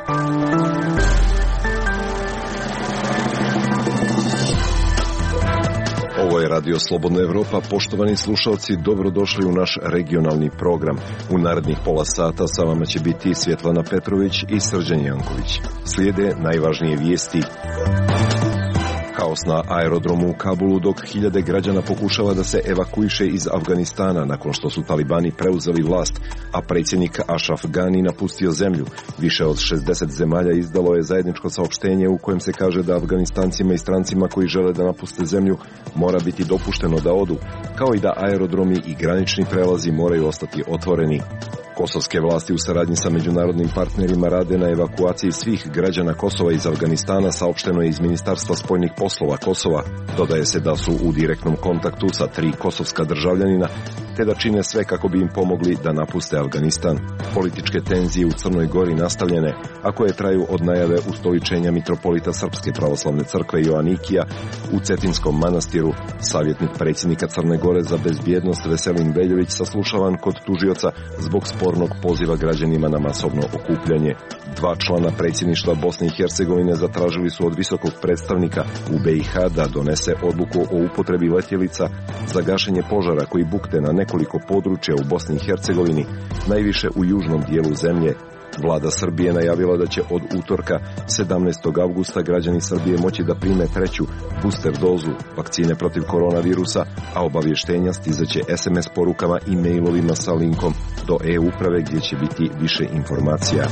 Ovo je Radio Slobodna Evropa. Poštovani slušalci, dobrodošli u naš regionalni program. U narednih pola sata sa vama će biti Svjetlana Petrović i Srđan Janković. Slijede najvažnije vijesti. Haos na aerodromu u Kabulu dok hiljade građana pokušava da se evakuiše iz Afganistana nakon što su talibani preuzeli vlast, a predsjednik Ashraf Ghani napustio zemlju. Više od 60 zemalja izdalo je zajedničko saopštenje u kojem se kaže da Afganistancima i strancima koji žele da napuste zemlju mora biti dopušteno da odu, kao i da aerodromi i granični prelazi moraju ostati otvoreni. Kosovske vlasti u saradnji sa međunarodnim partnerima rade na evakuaciji svih građana Kosova iz Afganistana, saopšteno je iz Ministarstva spoljnih poslova Kosova. Dodaje se da su u direktnom kontaktu sa 3 kosovska državljanina, te da čine sve kako bi im pomogli da napuste Afganistan. Političke tenzije u Crnoj Gori nastavljene, a koje traju od najave ustoličenja mitropolita Srpske pravoslavne crkve Joanikija u Cetinskom manastiru. Savjetnik predsjednika Crne Gore za bezbjednost Veselin Veljović saslušavan kod tužioca zbog spornog poziva građanima na masovno okupljanje. 2 člana predsjedništva Bosne i Hercegovine zatražili su od visokog predstavnika u BiH da donese odluku o upotrebi letjelica za gašenje požara koji bukte na nekoliko područja u Bosni i Hercegovini, najviše u južnom dijelu zemlje. Vlada Srbije najavila da će od utorka 17. avgusta građani Srbije moći da prime 3. booster dozu vakcine protiv koronavirusa, a obavještenja stizaće SMS porukama i mailovima sa linkom do e-uprave gdje će biti više informacija.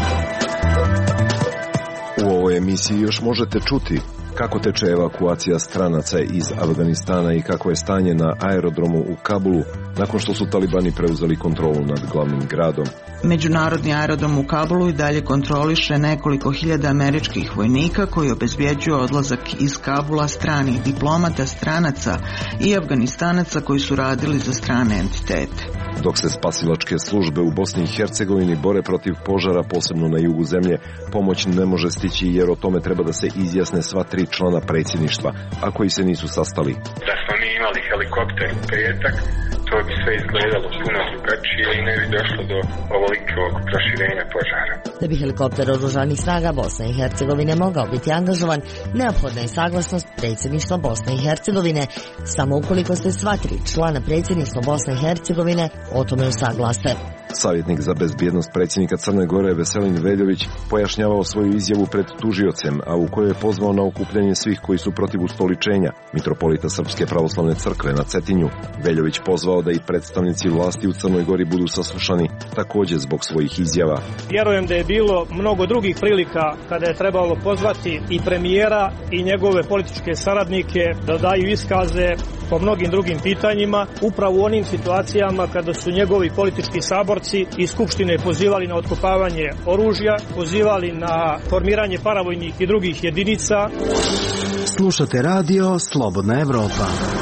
U ovoj emisiji još možete čuti kako teče evakuacija stranaca iz Afganistana i kako je stanje na aerodromu u Kabulu nakon što su talibani preuzeli kontrolu nad glavnim gradom. Međunarodni aerodrom u Kabulu i dalje kontroliše nekoliko hiljada američkih vojnika koji obezbjeđuju odlazak iz Kabula stranih diplomata, stranaca i Afganistanaca koji su radili za strane entitete. Dok se spasilačke službe u Bosni i Hercegovini bore protiv požara, posebno na jugu zemlje, pomoć ne može stići jer o tome treba da se izjasne sva 3 člana predsjedništva, a koji se nisu sastali. Da smo mi imali helikopter u petak, to bi sve izgledalo puno drugačije i ne bi došlo do ovolikog proširenja požara. Da bi helikopter oružanih snaga Bosne i Hercegovine mogao biti angažovan, neophodna je saglasnost predsjedništva Bosne i Hercegovine. Samo ukoliko se sva 3 člana predsjedništva Bosne i Hercegovine o tome usaglase. Savjetnik za bezbjednost predsjednika Crne Gore Veselin Veljović pojašnjavao svoju izjavu pred tužiocem, a u kojoj je pozvao na okupljanje svih koji su protiv ustoličenja mitropolita Srpske pravoslavne crkve na Cetinju. Veljović pozvao da i predstavnici vlasti u Crnoj Gori budu saslušani također zbog svojih izjava. Vjerujem da je bilo mnogo drugih prilika kada je trebalo pozvati i premijera i njegove političke saradnike da daju iskaze po mnogim drugim pitanjima, upravo u onim situacijama kada su njegovi politički saborci i skupštine pozivali na otkopavanje oružja, pozivali na formiranje paravojnih i drugih jedinica. Slušate radio Slobodna Evropa.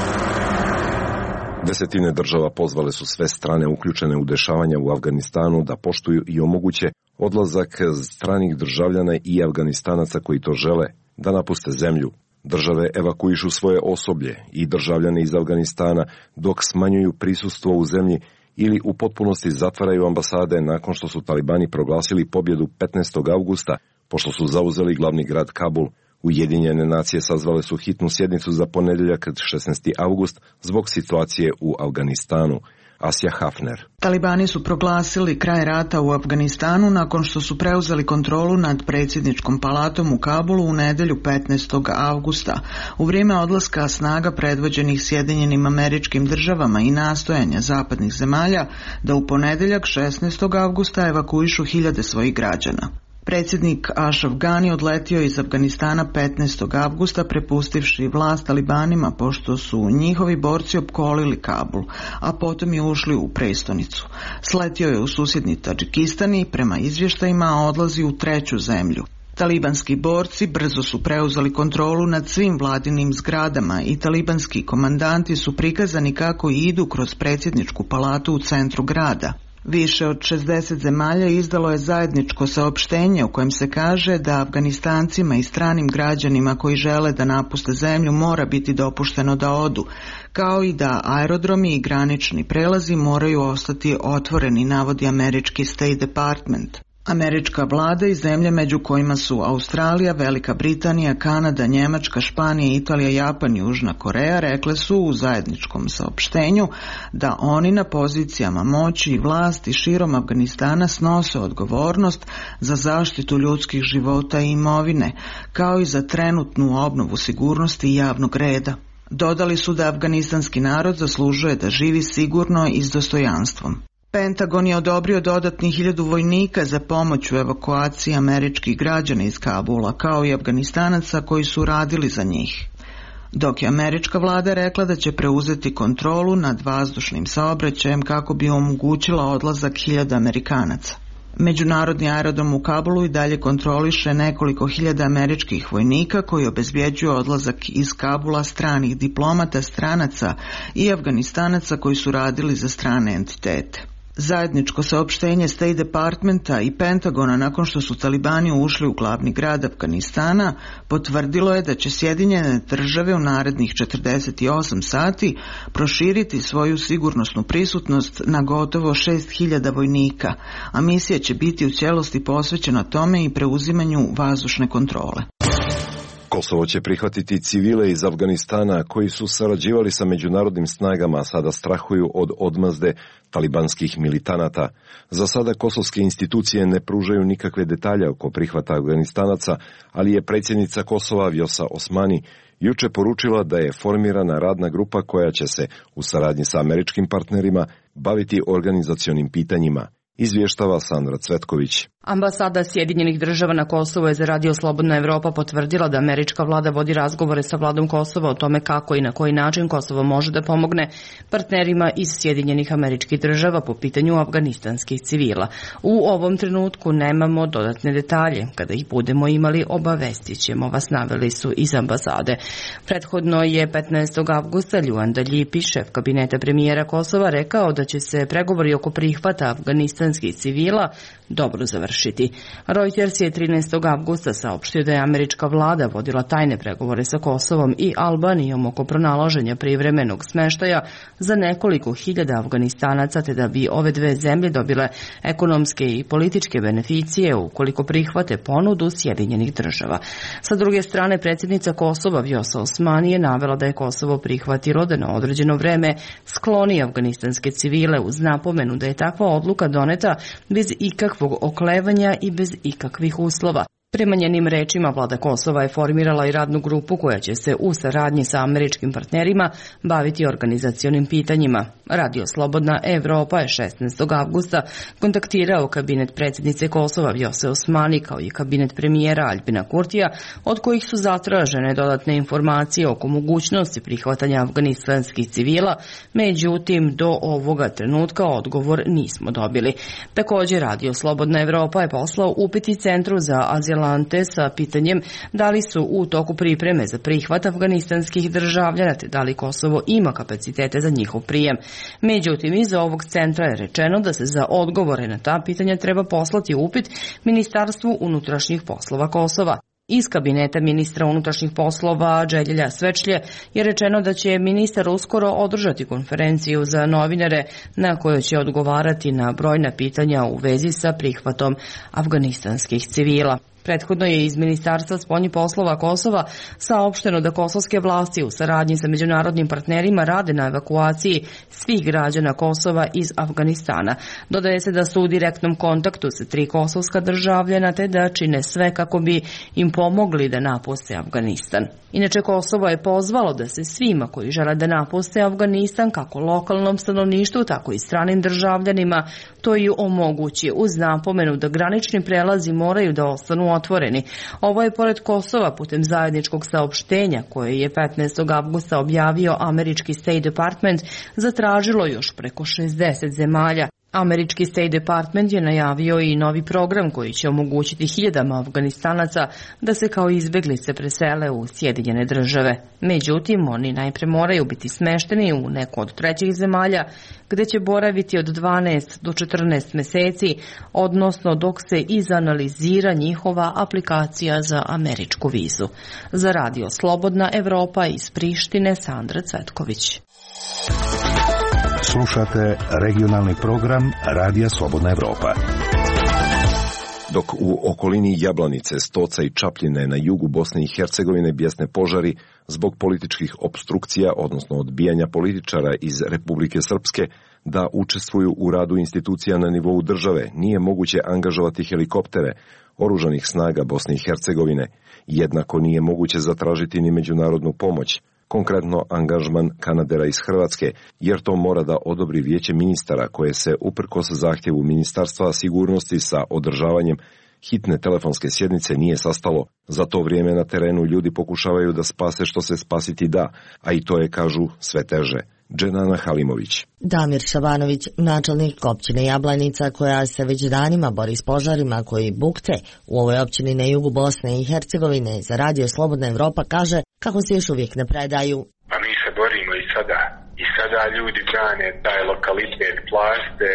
Desetine država pozvale su sve strane uključene u dešavanja u Afganistanu da poštuju i omoguće odlazak stranih državljana i Afganistanaca koji to žele da napuste zemlju. Države evakuišu svoje osoblje i državljane iz Afganistana dok smanjuju prisustvo u zemlji ili u potpunosti zatvaraju ambasade nakon što su talibani proglasili pobjedu 15. avgusta, pošto su zauzeli glavni grad Kabul. Ujedinjene nacije sazvale su hitnu sjednicu za ponedjeljak 16. avgust zbog situacije u Afganistanu. Asja Hafner. Talibani su proglasili kraj rata u Afganistanu nakon što su preuzeli kontrolu nad predsjedničkom palatom u Kabulu u nedjelju 15. avgusta. U vrijeme odlaska snaga predvođenih Sjedinjenim Američkim Državama i nastojanja zapadnih zemalja da u ponedjeljak 16. avgusta evakuišu hiljade svojih građana. Predsjednik Ashraf Ghani odletio iz Afganistana 15. avgusta prepustivši vlast talibanima pošto su njihovi borci opkolili Kabul, a potom je ušli u prestonicu. Sletio je u susjedni Tadžikistan i prema izvještajima odlazi u 3. zemlju. Talibanski borci brzo su preuzeli kontrolu nad svim vladinim zgradama i talibanski komandanti su prikazani kako idu kroz predsjedničku palatu u centru grada. Više od 60 zemalja izdalo je zajedničko saopštenje u kojem se kaže da Afganistancima i stranim građanima koji žele da napuste zemlju mora biti dopušteno da odu, kao i da aerodromi i granični prelazi moraju ostati otvoreni, navodi američki State Department. Američka vlada i zemlje među kojima su Australija, Velika Britanija, Kanada, Njemačka, Španija, Italija, Japan i Južna Koreja rekle su u zajedničkom saopštenju da oni na pozicijama moći i vlasti širom Afganistana snose odgovornost za zaštitu ljudskih života i imovine, kao i za trenutnu obnovu sigurnosti i javnog reda. Dodali su da afganistanski narod zaslužuje da živi sigurno i s dostojanstvom. Pentagon je odobrio dodatnih 1000 vojnika za pomoć u evakuaciji američkih građana iz Kabula, kao i Afganistanaca koji su radili za njih. Dok je američka vlada rekla da će preuzeti kontrolu nad vazdušnim saobraćajem kako bi omogućila odlazak 1000 Amerikanaca. Međunarodni aerodrom u Kabulu i dalje kontroliše nekoliko hiljada američkih vojnika koji obezbjeđuju odlazak iz Kabula stranih diplomata, stranaca i Afganistanaca koji su radili za strane entitete. Zajedničko saopštenje State Departmenta i Pentagona nakon što su talibani ušli u glavni grad Afganistana potvrdilo je da će Sjedinjene države u narednih 48 sati proširiti svoju sigurnosnu prisutnost na gotovo 6000 vojnika, a misija će biti u cijelosti posvećena tome i preuzimanju vazdušne kontrole. Kosovo će prihvatiti civile iz Afganistana koji su sarađivali sa međunarodnim snagama, a sada strahuju od odmazde talibanskih militanata. Za sada kosovske institucije ne pružaju nikakve detalje oko prihvata Afganistanaca, ali je predsjednica Kosova Vjosa Osmani juče poručila da je formirana radna grupa koja će se, u saradnji sa američkim partnerima, baviti organizacionim pitanjima. Izvještava Sandra Cvetković. Ambasada Sjedinjenih država na Kosovo je za Radio Slobodna Evropa potvrdila da američka vlada vodi razgovore sa vladom Kosova o tome kako i na koji način Kosovo može da pomogne partnerima iz Sjedinjenih Američkih Država po pitanju afganistanskih civila. U ovom trenutku nemamo dodatne detalje. Kada ih budemo imali, obavestit ćemo vas, naveli su iz ambasade. Prethodno je 15. avgusta Ljuanda Ljipi, šef kabineta premijera Kosova, rekao da će se pregovori oko prihvata afganistanskih civila dobro završiti. Reuters je 13. avgusta saopštio da je američka vlada vodila tajne pregovore sa Kosovom i Albanijom oko pronalaženja privremenog smeštaja za nekoliko hiljada Afganistanaca, te da bi ove dve zemlje dobile ekonomske i političke beneficije ukoliko prihvate ponudu Sjedinjenih država. Sa druge strane, predsjednica Kosova Vjosa Osmani je navela da je Kosovo prihvatilo da na određeno vreme skloni afganistanske civile uz napomenu da je takva odluka doneta bez ikakvog oklevanja i bez ikakvih uslova. Prema njenim rečima, vlada Kosova je formirala i radnu grupu koja će se u saradnji sa američkim partnerima baviti organizacionim pitanjima. Radio Slobodna Evropa je 16. avgusta kontaktirao kabinet predsjednice Kosova Vjose Osmani kao i kabinet premijera Aljbina Kurtija, od kojih su zatražene dodatne informacije oko mogućnosti prihvatanja afganistanskih civila, međutim do ovoga trenutka odgovor nismo dobili. Također, Radio Slobodna Evropa je poslao upit i Centru za azilante sa pitanjem da li su u toku pripreme za prihvat afganistanskih državljana te da li Kosovo ima kapacitete za njihov prijem. Međutim, iz ovog centra je rečeno da se za odgovore na ta pitanja treba poslati upit Ministarstvu unutrašnjih poslova Kosova. Iz kabineta ministra unutrašnjih poslova Đeljelja Svečlje je rečeno da će ministar uskoro održati konferenciju za novinare na kojoj će odgovarati na brojna pitanja u vezi sa prihvatom afganistanskih civila. Prethodno je iz Ministarstva spoljnih poslova Kosova saopšteno da kosovske vlasti u saradnji sa međunarodnim partnerima rade na evakuaciji svih građana Kosova iz Afganistana. Dodaje se da su u direktnom kontaktu sa 3 kosovska državljana te da čine sve kako bi im pomogli da napuste Afganistan. Inače, Kosovo je pozvalo da se svima koji žele da napuste Afganistan, kako lokalnom stanovništvu, tako i stranim državljanima, to i omogući uz napomenu da granični prelazi moraju da ostanu otvoreni. Ovo je pored Kosova putem zajedničkog saopštenja koje je 15. avgusta objavio američki State Department zatražilo još preko 60 zemalja. Američki State Department je najavio i novi program koji će omogućiti hiljadama Afganistanaca da se kao izbjeglice presele u Sjedinjene države. Međutim, oni najpre moraju biti smešteni u neku od trećih zemalja gdje će boraviti od 12 do 14 meseci, odnosno dok se izanalizira njihova aplikacija za američku vizu. Za Radio Slobodna Evropa iz Prištine, Sandra Cvetković. Slušate regionalni program Radija Slobodna Evropa. Dok u okolini Jablanice, Stoca i Čapljine na jugu Bosne i Hercegovine bjesne požari zbog političkih opstrukcija, odnosno odbijanja političara iz Republike Srpske da učestvuju u radu institucija na nivou države, nije moguće angažovati helikoptere oružanih snaga Bosne i Hercegovine. Jednako nije moguće zatražiti ni međunarodnu pomoć, konkretno angažman Kanadera iz Hrvatske, jer to mora da odobri Vijeće ministara koje se uprkos zahtjevu Ministarstva sigurnosti sa održavanjem hitne telefonske sjednice nije sastalo. Za to vrijeme na terenu ljudi pokušavaju da spase što se spasiti da, a i to je, kažu, sve teže. Dženana Halimović. Damir Šabanović, načelnik općine Jablanica, koja se već danima bori s požarima koji bukte u ovoj općini na jugu Bosne i Hercegovine, za Radio Slobodna Evropa kaže kako se još uvijek ne predaju. A mi se borimo i sada. I sada ljudi brane taj lokalitet Plaste,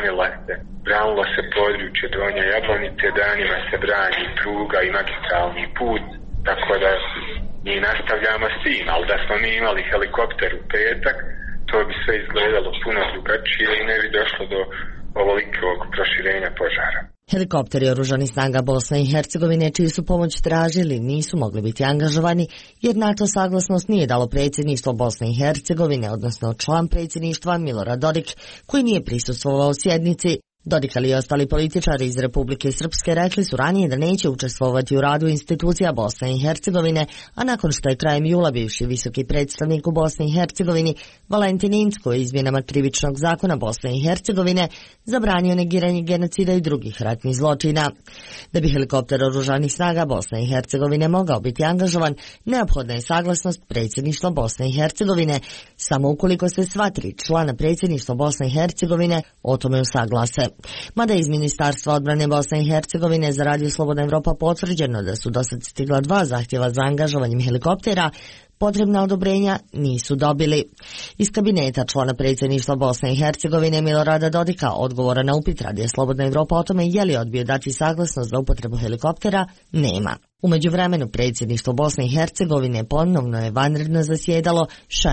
branilo se područje Donje Jablanice, danima se brani pruga i magistralni put, tako da mi nastavljamo s tim, ali da smo mi imali helikopter u petak, to bi sve izgledalo puno drugačije i ne bi došlo do ovolikog proširenja požara. Helikopteri oružanih snaga Bosne i Hercegovine, čiju su pomoć tražili, nisu mogli biti angažovani jer na to saglasnost nije dalo predsjedništvo Bosne i Hercegovine, odnosno član predsjedništva Milorad Dodik, koji nije prisustvovao sjednici. Dodik ali i ostali političari iz Republike Srpske rekli su ranije da neće učestvovati u radu institucija Bosne i Hercegovine, a nakon što je krajem jula bivši visoki predstavnik u Bosni i Hercegovini Valentin Incko izmjenama krivičnog zakona Bosne i Hercegovine zabranio negiranje genocida i drugih ratnih zločina. Da bi helikopter oružanih snaga Bosne i Hercegovine mogao biti angažovan, neophodna je saglasnost predsjedništva Bosne i Hercegovine, samo ukoliko se sva tri člana predsjedništva Bosne i Hercegovine o tome usaglase. Mada iz Ministarstva odbrane Bosne i Hercegovine za Radio Slobodna Evropa potvrđeno da su dosad stigla 2 zahtjeva za angažovanjem helikoptera, potrebna odobrenja nisu dobili. Iz kabineta člana predsjedništva Bosne i Hercegovine Milorada Dodika odgovora na upit Radio Slobodna Evropa o tome je li odbio dati saglasnost za upotrebu helikoptera nema. U međuvremenu predsjedništvo Bosne i Hercegovine ponovno je vanredno zasjedalo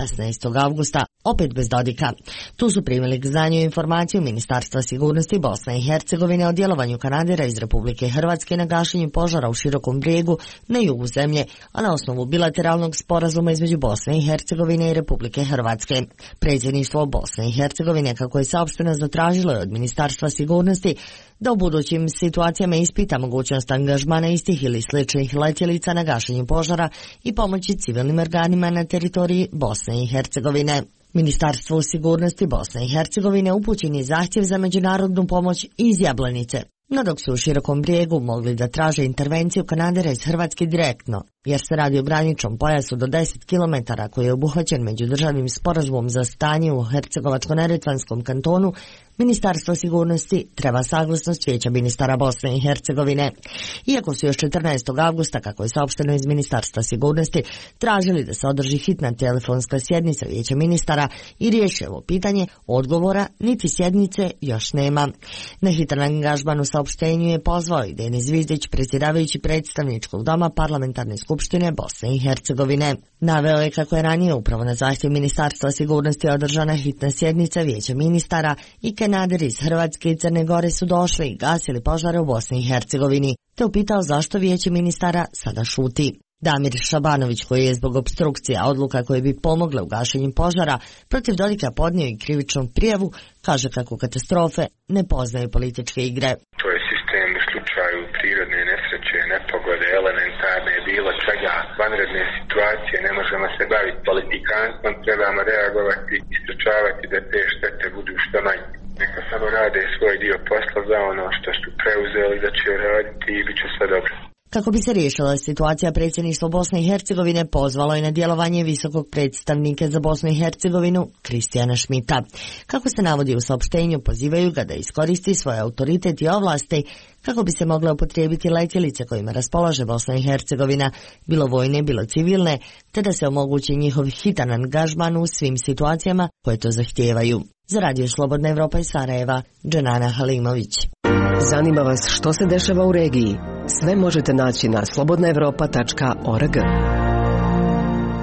16. avgusta, opet bez Dodika. Tu su primili k znanju informaciju Ministarstva sigurnosti Bosne i Hercegovine o djelovanju Kanadera iz Republike Hrvatske na gašenju požara u Širokom Brijegu na jugu zemlje, a na osnovu bilateralnog sporazuma između Bosne i Hercegovine i Republike Hrvatske. Predsjedništvo Bosne i Hercegovine, kako je saopšteno, zatražilo je od Ministarstva sigurnosti da u budućim situacijama ispita mogućnost angažmana istih ili sličnih letjelica na gašenju požara i pomoći civilnim organima na teritoriji Bosne i Hercegovine. Ministarstvu sigurnosti Bosne i Hercegovine upućen je zahtjev za međunarodnu pomoć iz Jablanice, no dok su u Širokom Brijegu mogli da traže intervenciju Kanadera iz Hrvatske direktno, jer se radi o graničnom pojasu do 10 km koji je obuhvaćen međudržavnim sporazumom za stanje u Hercegovačko-neretvanskom kantonu, Ministarstvo sigurnosti treba saglasnost Vijeća ministara Bosne i Hercegovine. Iako su još 14. avgusta, kako je saopšteno iz Ministarstva sigurnosti, tražili da se održi hitna telefonska sjednica Vijeća ministara i riješi ovo pitanje, odgovora niti sjednice još nema. Na hitan angažman u saopštenju je pozvao i Denis Zvizdić, predsjedavajući predstavničkog doma Parlamentarne skupštine Bosne i Hercegovine. Naveo je kako je ranije upravo na zahtjev Ministarstva sigurnosti održana hitna sjednica Vijeća ministara i Kanaderi iz Hrvatske i Crne Gore su došli i gasili požare u Bosni i Hercegovini, te upitao zašto Vijeće ministara sada šuti. Damir Šabanović, koji je zbog opstrukcija odluka koje bi pomogle u gašenju požara protiv Dodika podnio i krivičnu prijavu, kaže kako katastrofe ne poznaju političke igre. To je sistem u slučaju prirodne nesreće, nepogode, elementarne, bilo čega, vanredne situacije, ne možemo se baviti politikanstvom, trebamo reagovati i sprečavati da te štete budu što manje. Neka samo rade svoj dio posla za ono što su preuzeli da će raditi i bit će sve dobro. Kako bi se riješila situacija, predsjedništvo Bosne i Hercegovine pozvalo je na djelovanje visokog predstavnika za Bosnu i Hercegovinu Kristijana Šmita. Kako se navodi u saopštenju, pozivaju ga da iskoristi svoj autoritet i ovlasti kako bi se mogle upotrijebiti letjelice kojima raspolaže Bosna i Hercegovina, bilo vojne, bilo civilne, te da se omogući njihov hitan angažman u svim situacijama koje to zahtijevaju. Za Radio Slobodna Evropa iz Sarajeva, Dženana Halimović. Zanima vas što se dešava u regiji? Sve možete naći na slobodnaevropa.org.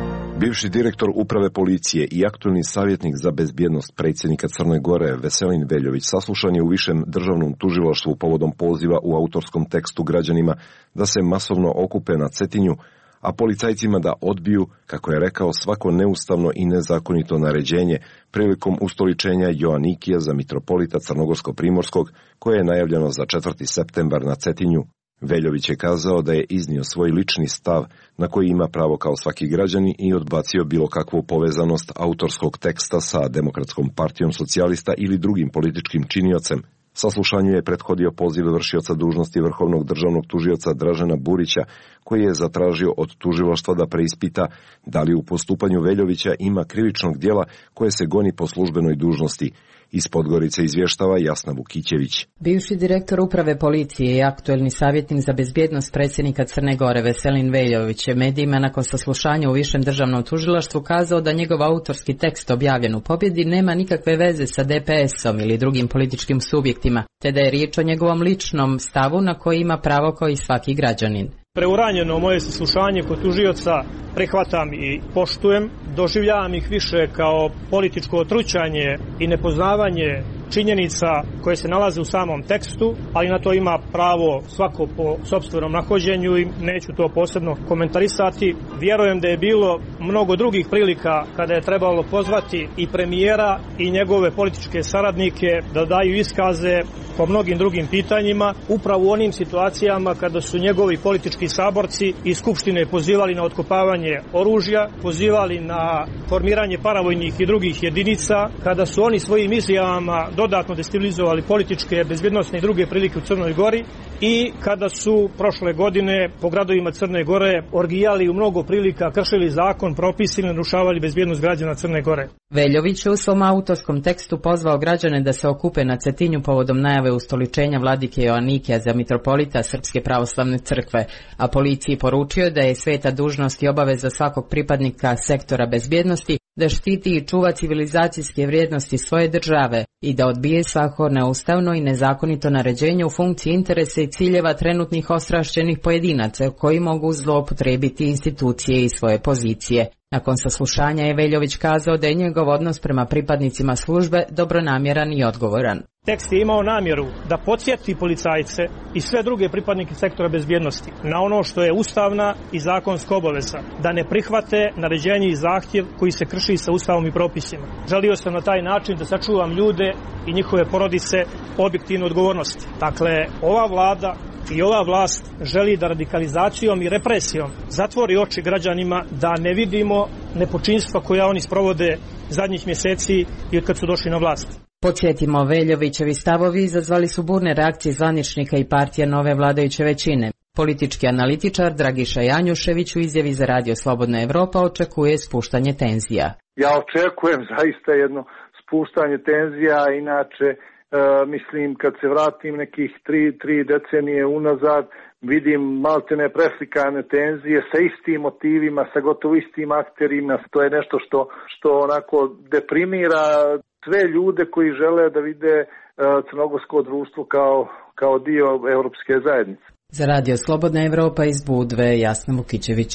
Bivši direktor uprave policije i aktuelni savjetnik za bezbjednost predsjednika Crne Gore Veselin Veljović saslušan je u Višem državnom tužilaštvu povodom poziva u autorskom tekstu građanima da se masovno okupe na Cetinju, a policajcima da odbiju, kako je rekao, svako neustavno i nezakonito naređenje prilikom ustoličenja Joanikija za mitropolita Crnogorsko-Primorskog, koje je najavljeno za 4. septembar na Cetinju. Veljović je kazao da je iznio svoj lični stav na koji ima pravo kao svaki građanin i odbacio bilo kakvu povezanost autorskog teksta sa Demokratskom partijom socijalista ili drugim političkim činiocem. Saslušanju je prethodio poziv vršioca dužnosti Vrhovnog državnog tužioca Dražena Burića, koji je zatražio od tužilaštva da preispita da li u postupanju Veljovića ima krivičnog djela koje se goni po službenoj dužnosti. Iz Podgorice izvještava Jasna Vukićević. Bivši direktor uprave policije i aktuelni savjetnik za bezbjednost predsjednika Crne Gore Veselin Veljović je medijima nakon saslušanja u Višem državnom tužilaštvu kazao da njegov autorski tekst objavljen u Pobjedi nema nikakve veze sa DPS-om ili drugim političkim subjektima, te da je riječ o njegovom ličnom stavu na koji ima pravo kao i svaki građanin. Preuranjeno moje saslušanje kod tužioca prihvatam i poštujem, doživljavam ih više kao političko otrućanje i nepoznavanje činjenica koje se nalaze u samom tekstu, ali na to ima pravo svako po sopstvenom nahođenju i neću to posebno komentarisati. Vjerujem da je bilo mnogo drugih prilika kada je trebalo pozvati i premijera i njegove političke saradnike da daju iskaze po mnogim drugim pitanjima, upravo u onim situacijama kada su njegovi politički saborci iz Skupštine pozivali na otkopavanje oružja, pozivali na formiranje paravojnih i drugih jedinica, kada su oni svojim izjavama dodatno destabilizovali političke, bezbjednosne i druge prilike u Crnoj Gori i kada su prošle godine po gradovima Crne Gore orgijali u mnogo prilika, kršili zakon, propis i narušavali bezbjednost građana Crne Gore. Veljović je u svom autorskom tekstu pozvao građane da se okupe na Cetinju povodom najave ustoličenja vladike Joanikija za mitropolita Srpske pravoslavne crkve, a policiji poručio da je sveta dužnost i obaveza svakog pripadnika sektora bezbjednosti da štiti i čuva civilizacijske vrijednosti svoje države i da odbije svako neustavno i nezakonito naređenje u funkciji interesa i ciljeva trenutnih ostrašćenih pojedinaca koji mogu zloupotrijebiti institucije i svoje pozicije. Nakon saslušanja je Veljović kazao da je njegov odnos prema pripadnicima službe dobronamjeran i odgovoran. Tekst je imao namjeru da podsjeti policajce i sve druge pripadnike sektora bezbjednosti na ono što je ustavna i zakonska obaveza, da ne prihvate naređenje i zahtjev koji se krši sa ustavom i propisima. Želio sam na taj način da sačuvam ljude i njihove porodice objektivne odgovornosti. Dakle, ova vlada i ova vlast želi da radikalizacijom i represijom zatvori oči građanima, da ne vidimo nepočinstva koja oni sprovode zadnjih mjeseci i od kad su došli na vlast. Podsjetimo, Veljovićevi stavovi izazvali su burne reakcije zvaničnika i partija nove vladajuće većine. Politički analitičar Dragiša Janjušević u izjavi za Radio Slobodna Evropa očekuje spuštanje tenzija. Ja očekujem zaista jedno spuštanje tenzija, inače mislim kad se vratim nekih tri decenije unazad, vidim maltene preslikane tenzije sa istim motivima, sa gotovo istim akterima. To je nešto što onako deprimira sve ljude koji žele da vide crnogorsko društvo kao dio Europske zajednice. Za Radio Slobodna Evropa iz Budve, Jasna Vukićević.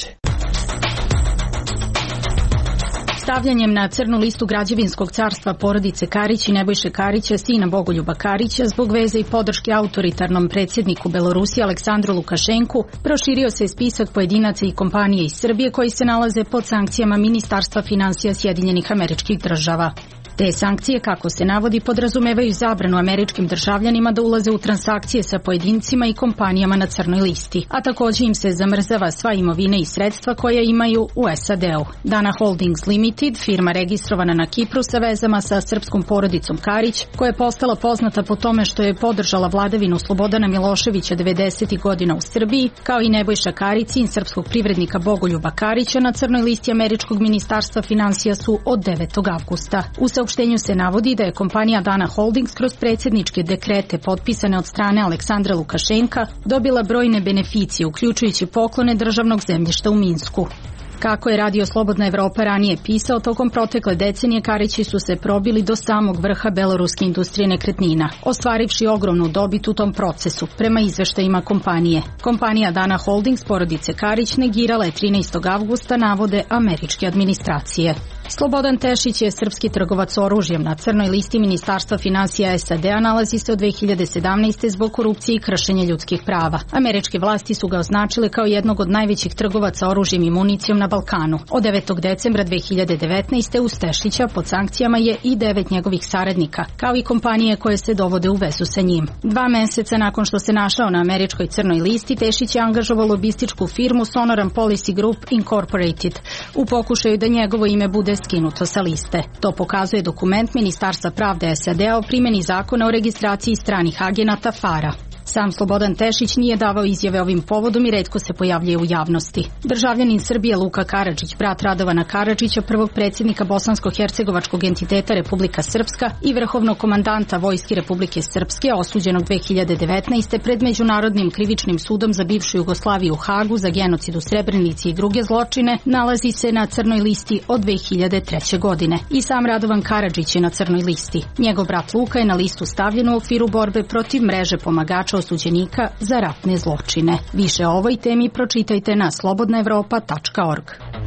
Stavljanjem na crnu listu građevinskog carstva porodice Karić i Nebojše Karića, sina Bogoljuba Karića, zbog veze i podrške autoritarnom predsjedniku Belorusije Aleksandru Lukašenku, proširio se spisak pojedinaca i kompanije iz Srbije koji se nalaze pod sankcijama Ministarstva finansija Sjedinjenih Američkih Država. Te sankcije, kako se navodi, podrazumevaju zabranu američkim državljanima da ulaze u transakcije sa pojedincima i kompanijama na crnoj listi, a također im se zamrzava sva imovina i sredstva koje imaju u SAD-u. Dana Holdings Limited, firma registrovana na Kipru sa vezama sa srpskom porodicom Karić, koja je postala poznata po tome što je podržala vladavinu Slobodana Miloševića 90. godina u Srbiji, kao i Nebojša Karić, sin srpskog privrednika Bogoljuba Karića, na crnoj listi američkog ministarstva finansija su od 9. avgusta. U saopštenju se navodi da je kompanija Dana Holdings kroz predsjedničke dekrete potpisane od strane Aleksandra Lukašenka dobila brojne beneficije, uključujući poklone državnog zemljišta u Minsku. Kako je Radio Slobodna Evropa ranije pisao, tokom protekle decenije Karići su se probili do samog vrha beloruske industrije nekretnina, ostvarivši ogromnu dobit u tom procesu, prema izveštajima kompanije. Kompanija Dana Holdings porodice Karić negirala je 13. avgusta navode američke administracije. Slobodan Tešić je srpski trgovac oružjem. Na crnoj listi Ministarstva finansija SAD-a nalazi se od 2017. zbog korupcije i kršenja ljudskih prava. Američke vlasti su ga označile kao jednog od najvećih trgovaca oružjem i municijom na Balkanu. Od 9. decembra 2019. uz Tešića pod sankcijama je i 9 njegovih saradnika, kao i kompanije koje se dovode u vezu sa njim. 2 meseca nakon što se našao na američkoj crnoj listi, Tešić je angažovao lobističku firmu Sonoran Policy Group Incorporated u pokušaju da njegovo ime bude skinuto sa liste. To pokazuje dokument Ministarstva pravde SAD-a o primjeni zakona o registraciji stranih agenata FARA. Sam Slobodan Tešić nije davao izjave ovim povodom i retko se pojavljuje u javnosti. Državljanin Srbije Luka Karadžić, brat Radovana Karadžića, prvog predsjednika bosansko-hercegovačkog entiteta Republika Srpska i vrhovnog komandanta Vojske Republike Srpske, osuđenog 2019. pred Međunarodnim krivičnim sudom za bivšu Jugoslaviju u Hagu za genocid u Srebrenici i druge zločine, nalazi se na crnoj listi od 2003. godine. I sam Radovan Karadžić je na crnoj listi. Njegov brat Luka je na listu stavljen u okviru borbe protiv mreže pomagača osuđenika za ratne zločine. Više o ovoj temi pročitajte na slobodnaevropa.org.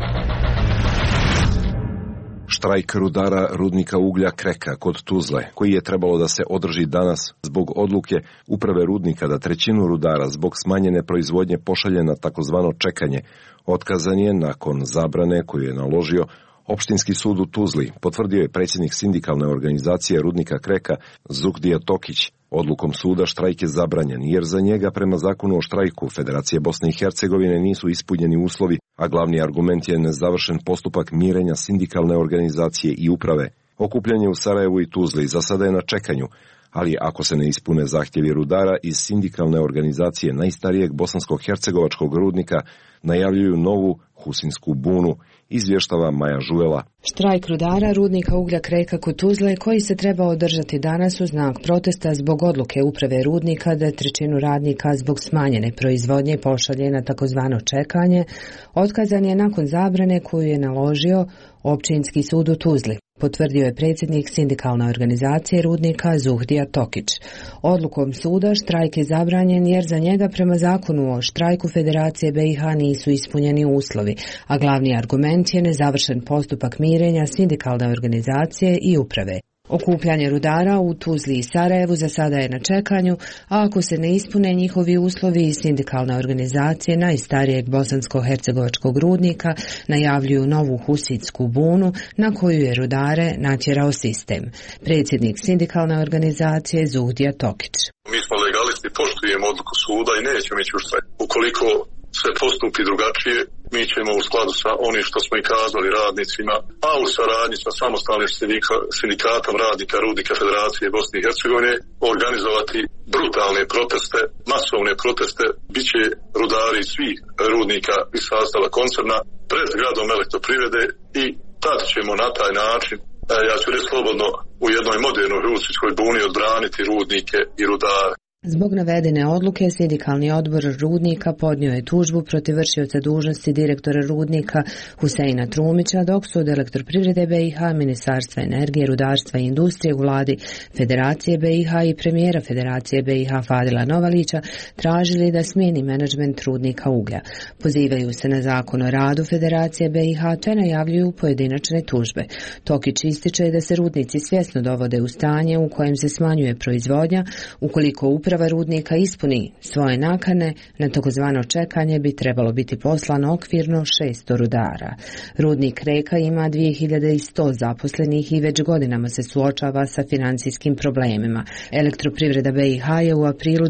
Štrajk rudara rudnika uglja Kreka kod Tuzle, koji je trebalo da se održi danas zbog odluke uprave rudnika da trećinu rudara zbog smanjene proizvodnje pošalje na takozvano čekanje, otkazan je nakon zabrane koju je naložio Opštinski sud u Tuzli, potvrdio je predsjednik sindikalne organizacije rudnika Kreka Zuhdija Tokić. Odlukom suda štrajk je zabranjen jer za njega prema zakonu o štrajku Federacije Bosne i Hercegovine nisu ispunjeni uslovi, a glavni argument je nezavršen postupak mirenja sindikalne organizacije i uprave. Okupljanje u Sarajevu i Tuzli za sada je na čekanju, ali ako se ne ispune zahtjevi rudara iz sindikalne organizacije najstarijeg bosansko-hercegovačkog rudnika, najavljuju novu husinsku bunu, izvještava Maja Žuela. Štrajk rudara rudnika uglja Kreka kod Tuzle, koji se treba održati danas u znak protesta zbog odluke uprave rudnika da trećinu radnika zbog smanjene proizvodnje pošalje na takozvano čekanje, otkazan je nakon zabrane koju je naložio Općinski sud u Tuzli, potvrdio je predsjednik sindikalne organizacije rudnika Zuhdija Tokić. Odlukom suda štrajk je zabranjen jer za njega prema zakonu o štrajku Federacije BiH nisu ispunjeni uslovi, a glavni argument je nezavršen postupak mirenja sindikalne organizacije i uprave. Okupljanje rudara u Tuzli i Sarajevu za sada je na čekanju, a ako se ne ispune njihovi uslovi i sindikalne organizacije najstarijeg bosansko-hercegovačkog rudnika najavljuju novu husinsku bunu na koju je rudare natjerao sistem. Predsjednik sindikalne organizacije Zuhdija Tokić. Mi smo legalisti, poštujemo odluku suda i nećemo ići u štrajk. Ukoliko se postupi drugačije, mi ćemo u skladu sa onim što smo i kazali radnicima, a u saradnji sa samostalnim sindikatom radnika rudnika Federacije Bosne i Hercegovine organizovati brutalne proteste, masovne proteste. Biće rudari svih rudnika iz sastava koncerna pred gradom Elektroprivrede i tad ćemo na taj način, ja ću reći slobodno, u jednoj modernoj husinskoj buni odbraniti rudnike i rudare. Zbog navedene odluke, sindikalni odbor rudnika podnio je tužbu protiv vršioca dužnosti direktora rudnika Huseina Trumića, dok su od Elektroprivrede BiH, Ministarstva energije, rudarstva i industrije u vladi Federacije BiH i premijera Federacije BiH Fadila Novalića tražili da smijeni menadžment rudnika uglja. Pozivaju se na zakon o radu Federacije BiH te najavljuju pojedinačne tužbe. Tokić ističe da se rudnici svjesno dovode u stanje u kojem se smanjuje proizvodnja, ukoliko uprava rudnika ispuni svoje nakane, na takozvano čekanje bi trebalo biti poslano okvirno 600 rudara. Rudnik Kreka ima 2100 zaposlenih i već godinama se suočava sa financijskim problemima. Elektroprivreda BiH je u aprilu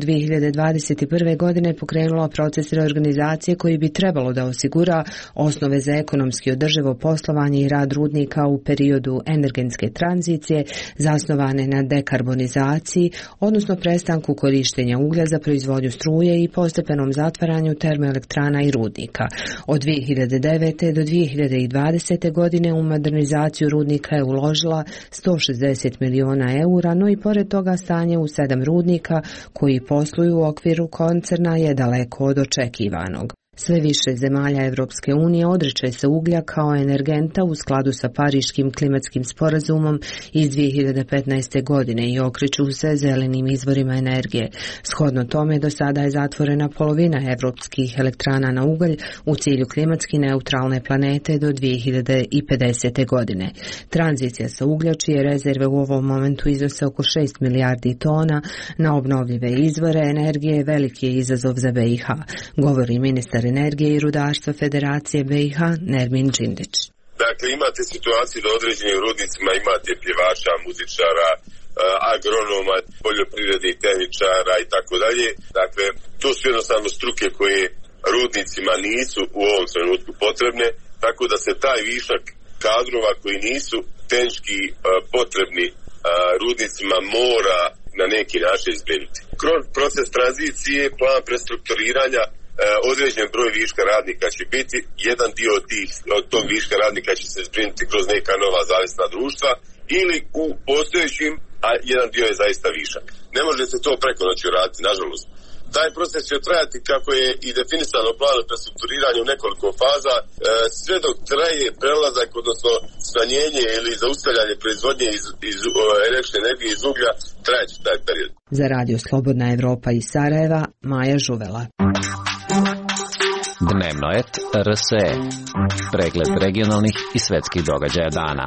2021. godine pokrenula proces reorganizacije koji bi trebalo da osigura osnove za ekonomski održivo poslovanje i rad rudnika u periodu energetske tranzicije zasnovane na dekarbonizaciji, odnosno prestanku korištenja uglja za proizvodnju struje i postepenom zatvaranju termoelektrana i rudnika. Od 2009. do 2020. godine u modernizaciju rudnika je uložila 160 miliona eura, no i pored toga stanje u 7 rudnika koji posluju u okviru koncerna je daleko od očekivanog. Sve više zemalja Evropske unije odriče se uglja kao energenta u skladu sa Pariškim klimatskim sporazumom iz 2015. godine i okreću se zelenim izvorima energije. Shodno tome, do sada je zatvorena polovina evropskih elektrana na ugalj u cilju klimatski neutralne planete do 2050. godine. Tranzicija sa uglja, čije rezerve u ovom momentu iznose oko 6 milijardi tona na obnovljive izvore energije, veliki je izazov za BiH, govori ministar energije i rudarstva Federacije BiH Nermin Džindić. Dakle, imate situaciju da određenim rudnicima imate pjevača, muzičara, agronoma, poljoprivrednih tehničara i tako dalje. Dakle, to su jednostavno struke koje rudnicima nisu u ovom trenutku potrebne, tako da se taj višak kadrova koji nisu tehnički potrebni rudnicima mora na neki način izbrinuti. Kroz proces tranzicije, plan prestrukturiranja, određen broj viška radnika će biti, jedan dio od tog viška radnika će se zbrinuti kroz neka nova zavisna društva ili u postojećim, a jedan dio je zaista višak. Ne može se to preko noći raditi, nažalost. Taj proces će trajati kako je i definisano planom prestrukturiranja u nekoliko faza, sve dok traje prelazak, odnosno smanjenje ili zaustavljanje proizvodnje iz električne energije iz uglja, trajeće taj period. Za Radio Slobodna Evropa iz Sarajeva, Maja Žuvela. Dnevnoet RSE. Pregled regionalnih i svetskih događaja dana.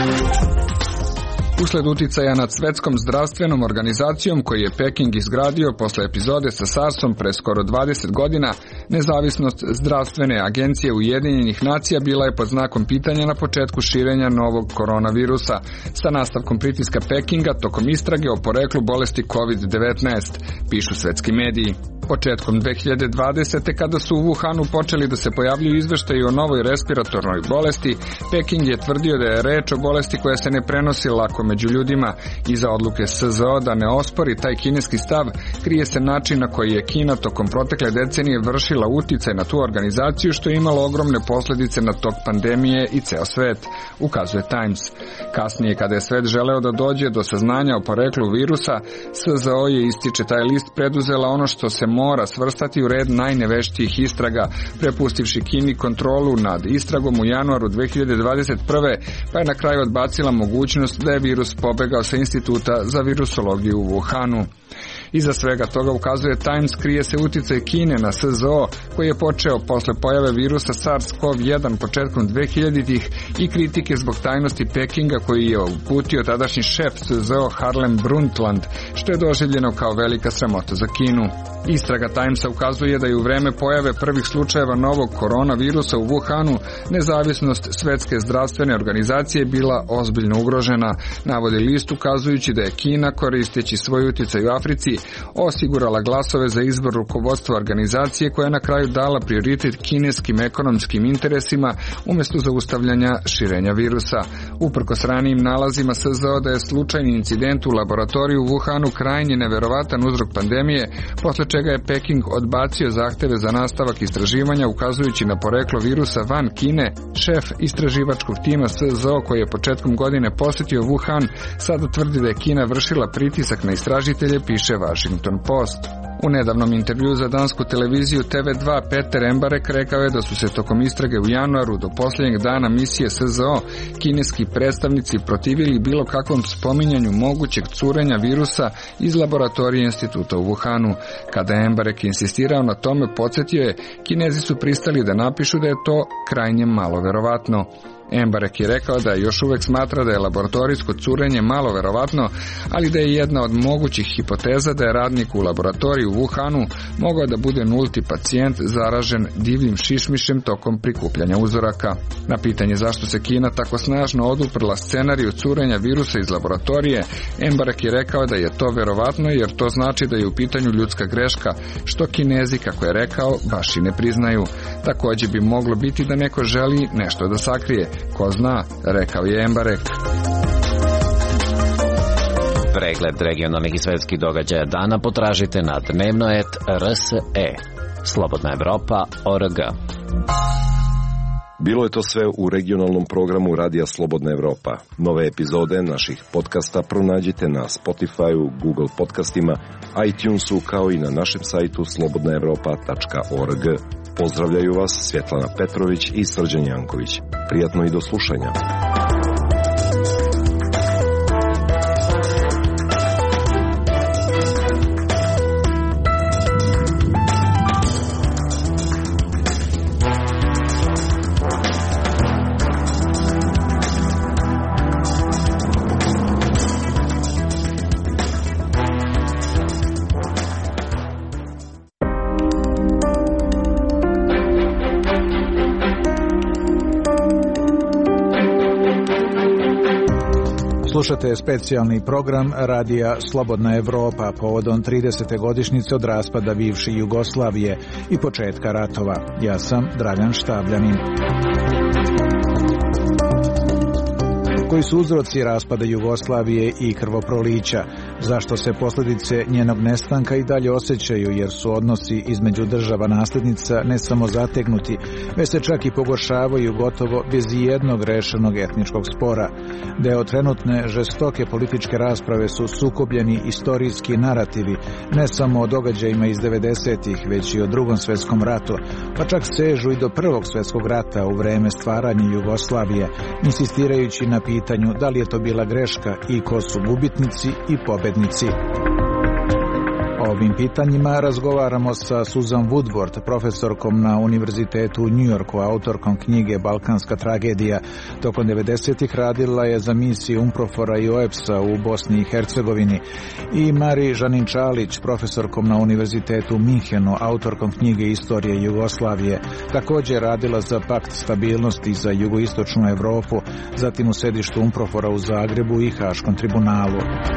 Usled uticaja nad Svetskom zdravstvenom organizacijom koji je Peking izgradio posle epizode sa SARS-om pre skoro 20 godina, nezavisnost zdravstvene agencije Ujedinjenih nacija bila je pod znakom pitanja na početku širenja novog koronavirusa, sa nastavkom pritiska Pekinga tokom istrage o poreklu bolesti COVID-19, pišu svetski mediji. Početkom 2020. kada su u Wuhanu počeli da se pojavljuju izveštaji o novoj respiratornoj bolesti, Peking je tvrdio da je reč o bolesti koja se ne prenosi lako među ljudima. Iza odluke SZO da ne ospori taj kineski stav krije se način na koji je Kina tokom protekle decenije vršila uticaj na tu organizaciju, što je imalo ogromne posljedice na tok pandemije i ceo svet, ukazuje Times. Kasnije, kada je svet želeo da dođe do saznanja o poreklu virusa, SZO je, ističe taj list, preduzela ono što se mora svrstati u red najneveštijih istraga, prepustivši Kini kontrolu nad istragom u januaru 2021. pa je na kraju odbacila mogućnost da je virus pobegao sa instituta za virusologiju u Wuhanu. Iza svega toga, ukazuje Times, krije se uticaj Kine na SZO, koji je počeo posle pojave virusa SARS-CoV-1 početkom 2000-ih i kritike zbog tajnosti Pekinga koji je uputio tadašnji šef SZO Harlem Brundtland, što je doživljeno kao velika sramota za Kinu. Istraga Timesa ukazuje da je u vreme pojave prvih slučajeva novog koronavirusa u Wuhanu nezavisnost Svetske zdravstvene organizacije bila ozbiljno ugrožena, navodi list, ukazujući da je Kina, koristeći svoj uticaj u Africi, osigurala glasove za izbor rukovodstva organizacije koja je na kraju dala prioritet kineskim ekonomskim interesima umjesto zaustavljanja širenja virusa. Uprkos ranijim nalazima SZO da je slučajni incident u laboratoriju u Wuhanu krajnje neverovatan uzrok pandemije, posle čega je Peking odbacio zahteve za nastavak istraživanja ukazujući na poreklo virusa van Kine, šef istraživačkog tima SZO koji je početkom godine posjetio Wuhan sada tvrdi da je Kina vršila pritisak na istražitelje, piše Washington Post. U nedavnom intervju za dansku televiziju TV2 Peter Embarek rekao je da su se tokom istrage u januaru do posljednjeg dana misije SZO kineski predstavnici protivili bilo kakvom spominjanju mogućeg curenja virusa iz laboratorije instituta u Wuhanu. Kada je Embarek insistirao na tome, podsjetio je, Kinezi su pristali da napišu da je to krajnje malo verovatno. Embarek je rekao da još uvek smatra da je laboratorijsko curenje malo verovatno, ali da je jedna od mogućih hipoteza da je radnik u laboratoriju u Wuhanu mogao da bude nulti pacijent zaražen divljim šišmišem tokom prikupljanja uzoraka. Na pitanje zašto se Kina tako snažno oduprla scenariju curenja virusa iz laboratorije, Embarek je rekao da je to verovatno jer to znači da je u pitanju ljudska greška, što Kinezi, kako je rekao, baš i ne priznaju. Također bi moglo biti da neko želi nešto da sakrije. Ko zna, rekao je Embarek. Pregled regionalnih i svetskih događaja dana potražite na dnevnoet RSE. Slobodna Evropa.org. Bilo je to sve u regionalnom programu Radija Slobodna Evropa. Nove epizode naših podcasta pronađite na Spotify-u, Google podcastima, iTunesu kao i na našem sajtu slobodnaevropa.org. Pozdravljaju vas Svjetlana Petrović i Srđan Janković. Prijatno i do slušanja. Slušate specijalni program Radija Slobodna Evropa povodom 30. godišnjice od raspada bivše Jugoslavije i početka ratova. Ja sam Dragan Štabljanin. Koji su uzroci raspada Jugoslavije i krvoprolića? Zašto se posljedice njenog nestanka i dalje osjećaju, jer su odnosi između država nasljednica ne samo zategnuti, već se čak i pogoršavaju gotovo bez jednog rešenog etničkog spora. Deo trenutne žestoke političke rasprave su sukobljeni istorijski narativi, ne samo o događajima iz 90-ih, već i o Drugom svjetskom ratu, pa čak sežu i do Prvog svjetskog rata u vreme stvaranja Jugoslavije, insistirajući na pitanju da li je to bila greška i ko su gubitnici i pobednici. O ovim pitanjima razgovaramo sa Susan Woodward, profesorkom na Univerzitetu u New Yorku, autorkom knjige Balkanska tragedija. Tokom 90-ih radila je za misiju UNPROFOR-a i OEBS-a u Bosni i Hercegovini. I Mari Žanin-Čalić, profesorkom na Univerzitetu u Minhenu, autorkom knjige Istorije Jugoslavije. Također radila za Pakt stabilnosti za jugoistočnu Evropu, zatim u sedištu UNPROFOR-a u Zagrebu i Haškom tribunalu.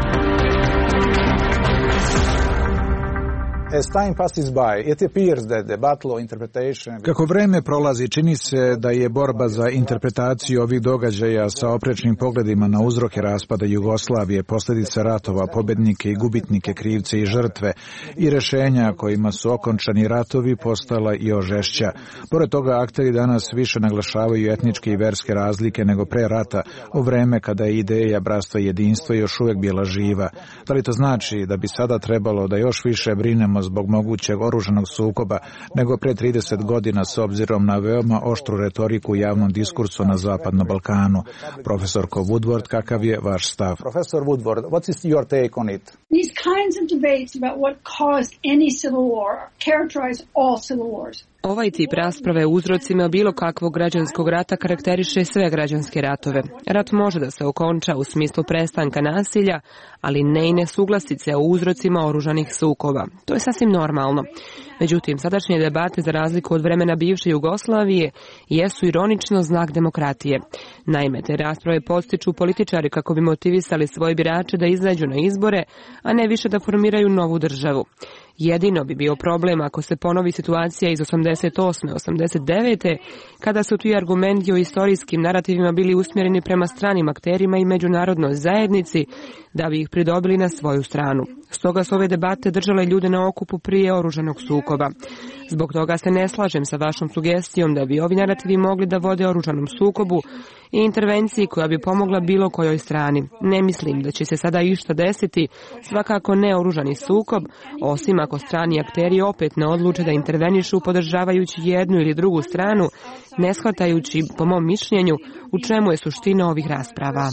Kako vreme prolazi, čini se da je borba za interpretaciju ovih događaja sa oprečnim pogledima na uzroke raspada Jugoslavije, posljedice ratova, pobednike i gubitnike, krivce i žrtve i rešenja kojima su okončani ratovi postala još žešća. Pored toga, akteri danas više naglašavaju etničke i verske razlike nego pre rata, u vreme kada je ideja bratstva i jedinstva još uvijek bila živa. Da li to znači da bi sada trebalo da još više brinemo zbog mogućeg oružanog sukoba nego pre 30 godina s obzirom na veoma oštru retoriku u javnom diskursu na Zapadnom Balkanu? Profesorko Woodward, kakav je vaš stav? Professor Woodward, what is your take on it? These kinds of debates about what caused any civil war characterize all civil wars. Ovaj tip rasprave o uzrocima bilo kakvog građanskog rata karakteriše sve građanske ratove. Rat može da se okonča u smislu prestanka nasilja, ali ne i nesuglasice o uzrocima oružanih sukoba. To je sasvim normalno. Međutim, sadašnje debate, za razliku od vremena bivše Jugoslavije, jesu ironično znak demokratije. Naime, te rasprave podstiču političari kako bi motivisali svoje birače da izađu na izbore, a ne više da formiraju novu državu. Jedino bi bio problem ako se ponovi situacija iz 88. 89. kada su ti argumenti o istorijskim narativima bili usmjereni prema stranim akterima i međunarodnoj zajednici da bi ih pridobili na svoju stranu. Stoga su ove debate držale ljude na okupu prije oružanog sukoba. Zbog toga se ne slažem sa vašom sugestijom da bi ovi narativi mogli da vode oružanom sukobu i intervenciji koja bi pomogla bilo kojoj strani. Ne mislim da će se sada išta desiti, svakako ne oružani sukob, osim ako strani akteri opet ne odluče da intervenišu podržavajući jednu ili drugu stranu, ne shvatajući, po mom mišljenju, u čemu je suština ovih rasprava.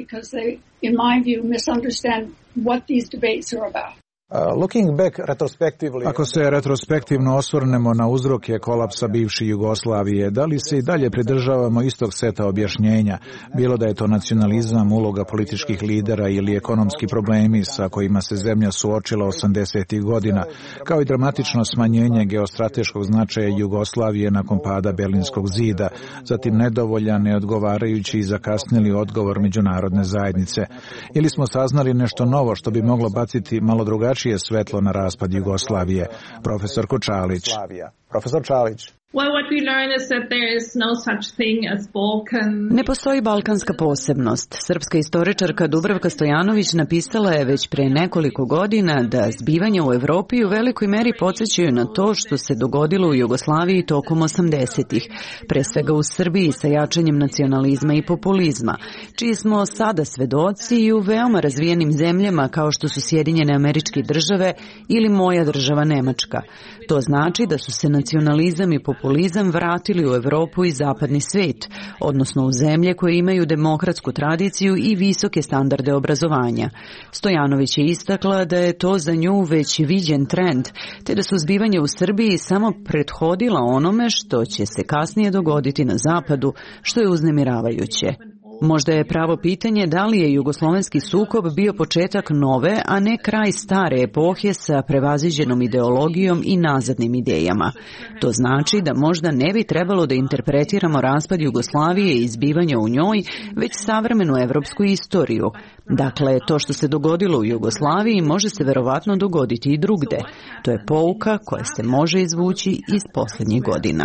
Ako se retrospektivno osvrnemo na uzroke kolapsa bivše Jugoslavije, da li se i dalje pridržavamo istog seta objašnjenja, bilo da je to nacionalizam, uloga političkih lidera ili ekonomski problemi sa kojima se zemlja suočila 80. godina, kao i dramatično smanjenje geostrateškog značaja Jugoslavije nakon pada Berlinskog zida, zatim nedovoljan, neodgovarajući i zakasnili odgovor međunarodne zajednice. Ili smo saznali nešto novo što bi moglo baciti malo drugačije svetlo na raspad Jugoslavije? Profesorko Čalić. Profesor Čalić. Ne postoji balkanska posebnost. Srpska istoričarka Dubravka Stojanović napisala je već pre nekoliko godina da zbivanja u Evropi u velikoj meri podsjećaju na to što se dogodilo u Jugoslaviji tokom 80-ih, pre svega u Srbiji sa jačanjem nacionalizma i populizma, čiji smo sada svedoci i u veoma razvijenim zemljama kao što su Sjedinjene Američke Države ili moja država Nemačka. To znači da su se na nacionalizam i populizam vratili u Europu i zapadni svet, odnosno u zemlje koje imaju demokratsku tradiciju i visoke standarde obrazovanja. Stojanović je istakla da je to za nju već viđen trend, te da su zbivanja u Srbiji samo prethodila onome što će se kasnije dogoditi na zapadu, što je uznemiravajuće. Možda je pravo pitanje da li je jugoslovenski sukob bio početak nove, a ne kraj stare epohe sa prevaziđenom ideologijom i nazadnim idejama. To znači da možda ne bi trebalo da interpretiramo raspad Jugoslavije i izbivanja u njoj, već savremenu evropsku istoriju. Dakle, to što se dogodilo u Jugoslaviji može se verovatno dogoditi i drugde. To je pouka koja se može izvući iz posljednjih godina.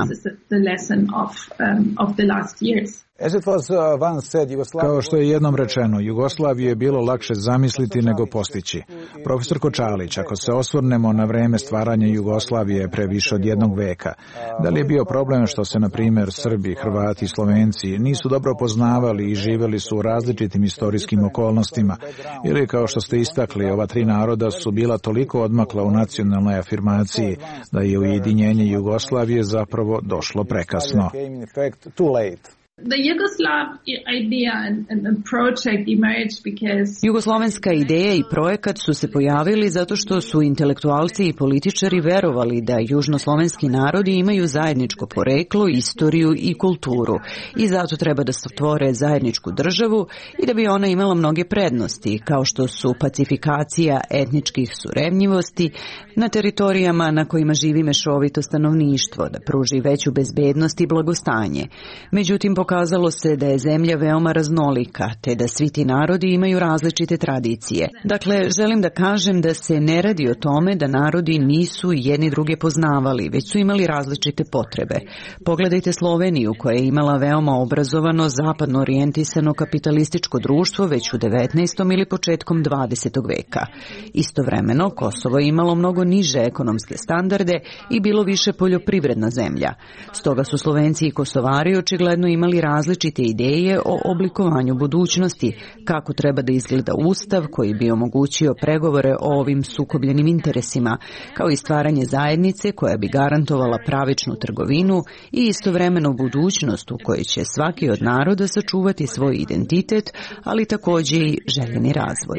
Kao što je jednom rečeno, Jugoslaviju je bilo lakše zamisliti nego postići. Profesor Kočalić, ako se osvrnemo na vreme stvaranja Jugoslavije pre više od jednog veka, da li je bio problem što se, na primjer, Srbi, Hrvati i Slovenci nisu dobro poznavali i živeli su u različitim istorijskim okolnostima, ili kao što ste istakli, ova tri naroda su bila toliko odmakla u nacionalnoj afirmaciji da je ujedinjenje Jugoslavije zapravo došlo prekasno. Jugoslovenska ideja i projekat su se pojavili zato što su intelektualci i političari verovali da južnoslovenski narodi imaju zajedničko poreklo, istoriju i kulturu i zato treba da stvore zajedničku državu i da bi ona imala mnoge prednosti, kao što su pacifikacija etničkih surevnjivosti na teritorijama na kojima živi mešovito stanovništvo, da pruži veću bezbednost i blagostanje. Međutim, pokazalo se da je zemlja veoma raznolika, te da svi ti narodi imaju različite tradicije. Dakle, želim da kažem da se ne radi o tome da narodi nisu jedni druge poznavali, već su imali različite potrebe. Pogledajte Sloveniju, koja je imala veoma obrazovano, zapadno orijentisano kapitalističko društvo već u 19. ili početkom 20. veka. Istovremeno, Kosovo je imalo mnogo niže ekonomske standarde i bilo više poljoprivredna zemlja. Stoga su Slovenci i Kosovari očigledno imali različite ideje o oblikovanju budućnosti, kako treba da izgleda ustav koji bi omogućio pregovore o ovim sukobljenim interesima, kao i stvaranje zajednice koja bi garantovala pravičnu trgovinu i istovremeno budućnost u kojoj će svaki od naroda sačuvati svoj identitet, ali također i željeni razvoj.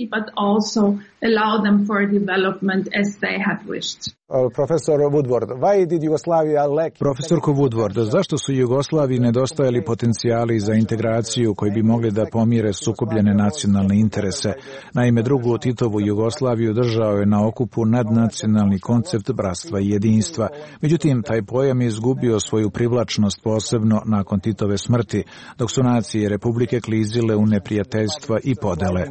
Profesorko Woodward, zašto su Jugoslaviji nedostajali potencijali za integraciju koji bi mogli da pomire sukobljene nacionalne interese? Naime, drugu Titovu Jugoslaviju držao je na okupu nadnacionalni koncept bratstva i jedinstva. Međutim, taj pojam je izgubio svoju privlačnost posebno nakon Titove smrti, dok su nacije Republike klizile u neprijateljstva i podele.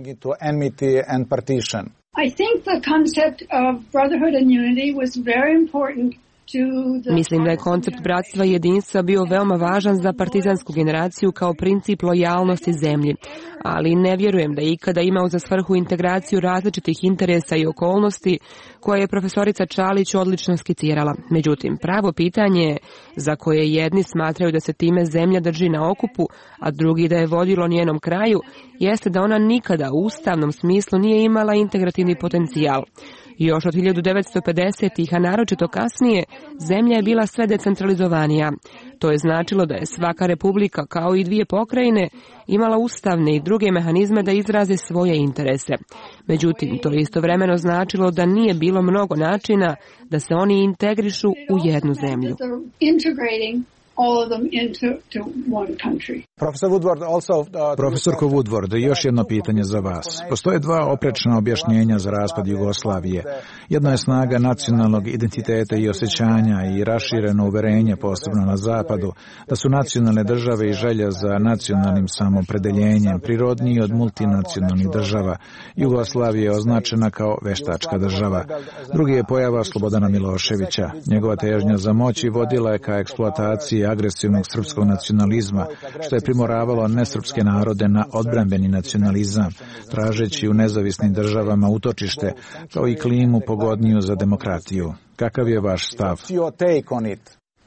I think the concept of brotherhood and unity was very important. Mislim da je koncept bratstva i jedinstva bio veoma važan za partizansku generaciju kao princip lojalnosti zemlji, ali ne vjerujem da je ikada imao za svrhu integraciju različitih interesa i okolnosti koje je profesorica Čalić odlično skicirala. Međutim, pravo pitanje je za koje jedni smatraju da se time zemlja drži na okupu, a drugi da je vodilo njenom kraju, jeste da ona nikada u ustavnom smislu nije imala integrativni potencijal. Još od 1950-ih, a naročito kasnije, zemlja je bila sve decentralizovanija. To je značilo da je svaka republika, kao i dvije pokrajine, imala ustavne i druge mehanizme da izraze svoje interese. Međutim, to je istovremeno značilo da nije bilo mnogo načina da se oni integrišu u jednu zemlju. All of them into one country. Profesorko Woodward, još jedno pitanje za vas. Postoje dva oprečna objašnjenja za raspad Jugoslavije. Jedno je snaga nacionalnog identiteta i osjećanja i rašireno uverenje, posebno na zapadu, da su nacionalne države i želja za nacionalnim samopredeljenjem prirodniji od multinacionalnih država. Jugoslavija je označena kao veštačka država. Drugi je pojava Slobodana Miloševića. Njegova težnja za moći vodila je ka eksploataciji agresivnog srpskog nacionalizma, što je primoravalo nesrpske narode na odbrambeni nacionalizam, tražeći u nezavisnim državama utočište, kao i klimu pogodniju za demokratiju. Kakav je vaš stav?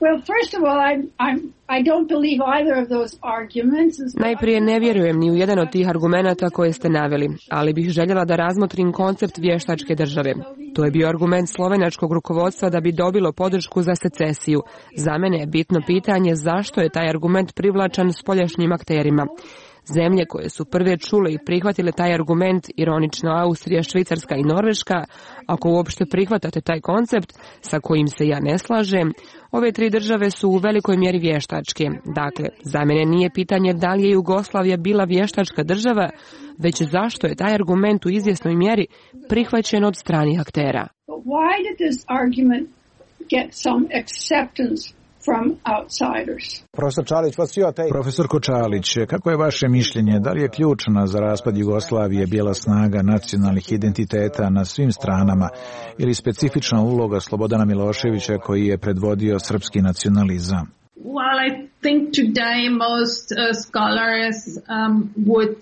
Najprije ne vjerujem ni u jedan od tih argumenata koje ste naveli, ali bih željela da razmotrim koncept vještačke države. To je bio argument slovenačkog rukovodstva da bi dobilo podršku za secesiju. Za mene je bitno pitanje zašto je taj argument privlačan spoljašnjim akterima. Zemlje koje su prve čule i prihvatile taj argument, ironično Austrija, Švicarska i Norveška, ako uopšte prihvatate taj koncept, sa kojim se ja ne slažem, ove tri države su u velikoj mjeri vještačke. Dakle, za mene nije pitanje da li je Jugoslavija bila vještačka država, već zašto je taj argument u izvjesnoj mjeri prihvaćen od stranih aktera. Profesor Čalić, kako je vaše mišljenje? Da li je ključna za raspad Jugoslavije bijela snaga nacionalnih identiteta na svim stranama ili specifična uloga Slobodana Miloševića koji je predvodio srpski nacionalizam? Well, I think today most scholars would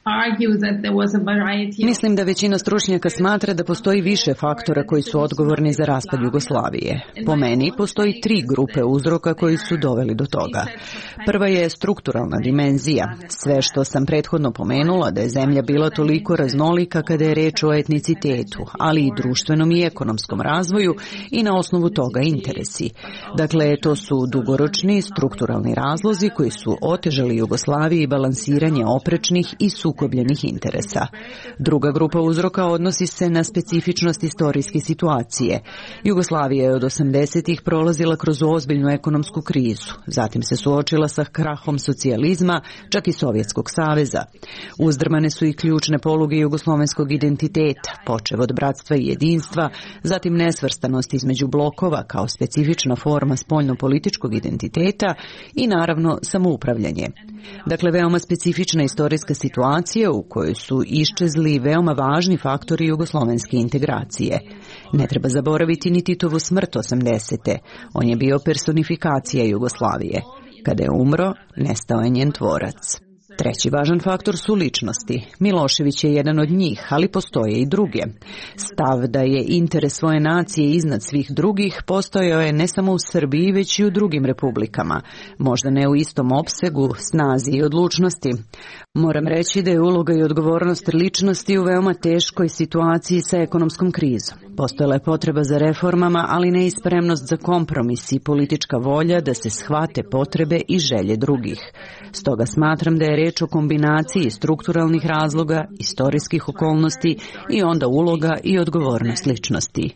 Mislim da većina stručnjaka smatra da postoji više faktora koji su odgovorni za raspad Jugoslavije. Po meni postoji 3 grupe uzroka koji su doveli do toga. Prva je strukturalna dimenzija. Sve što sam prethodno pomenula da je zemlja bila toliko raznolika kada je reč o etnicitetu, ali i društvenom i ekonomskom razvoju i na osnovu toga interesi. Dakle, to su dugoročni strukturalni razlozi koji su otežali Jugoslaviji balansiranje oprečnih i sukobljenih interesa. Druga grupa uzroka odnosi se na specifičnost istorijske situacije. Jugoslavija je od 80-ih prolazila kroz ozbiljnu ekonomsku krizu. Zatim se suočila sa krahom socijalizma, čak i Sovjetskog saveza. Uzdrmane su i ključne poluge jugoslovenskog identiteta, počev od bratstva i jedinstva, zatim nesvrstanost između blokova kao specifična forma spoljno-političkog identiteta i naravno samoupravljanje. Dakle, veoma specifična istorijska situacija u kojoj su iščezli veoma važni faktori jugoslovenske integracije. Ne treba zaboraviti ni Titovu smrt 80. On je bio personifikacija Jugoslavije. Kada je umro, nestao je njen tvorac. Treći važan faktor su ličnosti. Milošević je jedan od njih, ali postoje i druge. Stav da je interes svoje nacije iznad svih drugih postojao je ne samo u Srbiji, već i u drugim republikama. Možda ne u istom opsegu, snazi i odlučnosti. Moram reći da je uloga i odgovornost ličnosti u veoma teškoj situaciji sa ekonomskom krizom. Postojala je potreba za reformama, ali ne i spremnost za kompromis i politička volja da se shvate potrebe i želje drugih. Stoga smatram da je reč o kombinaciji strukturalnih razloga, istorijskih okolnosti i onda uloga i odgovornost ličnosti.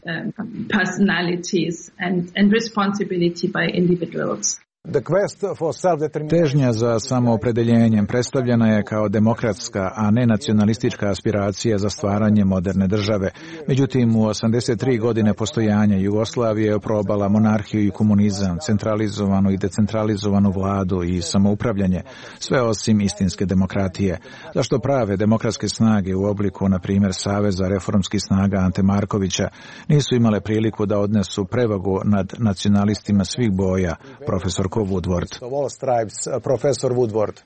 Težnja za samoopredeljenjem predstavljena je kao demokratska, a ne nacionalistička aspiracija za stvaranje moderne države. Međutim, u 83 godine postojanja Jugoslavije je oprobala monarhiju i komunizam, centralizovanu i decentralizovanu vladu i samoupravljanje, sve osim istinske demokratije. Zašto prave demokratske snage u obliku, na primjer, Saveza reformskih snaga Ante Markovića, nisu imale priliku da odnesu prevagu nad nacionalistima svih boja, profesor Woodward. Profesor Woodward.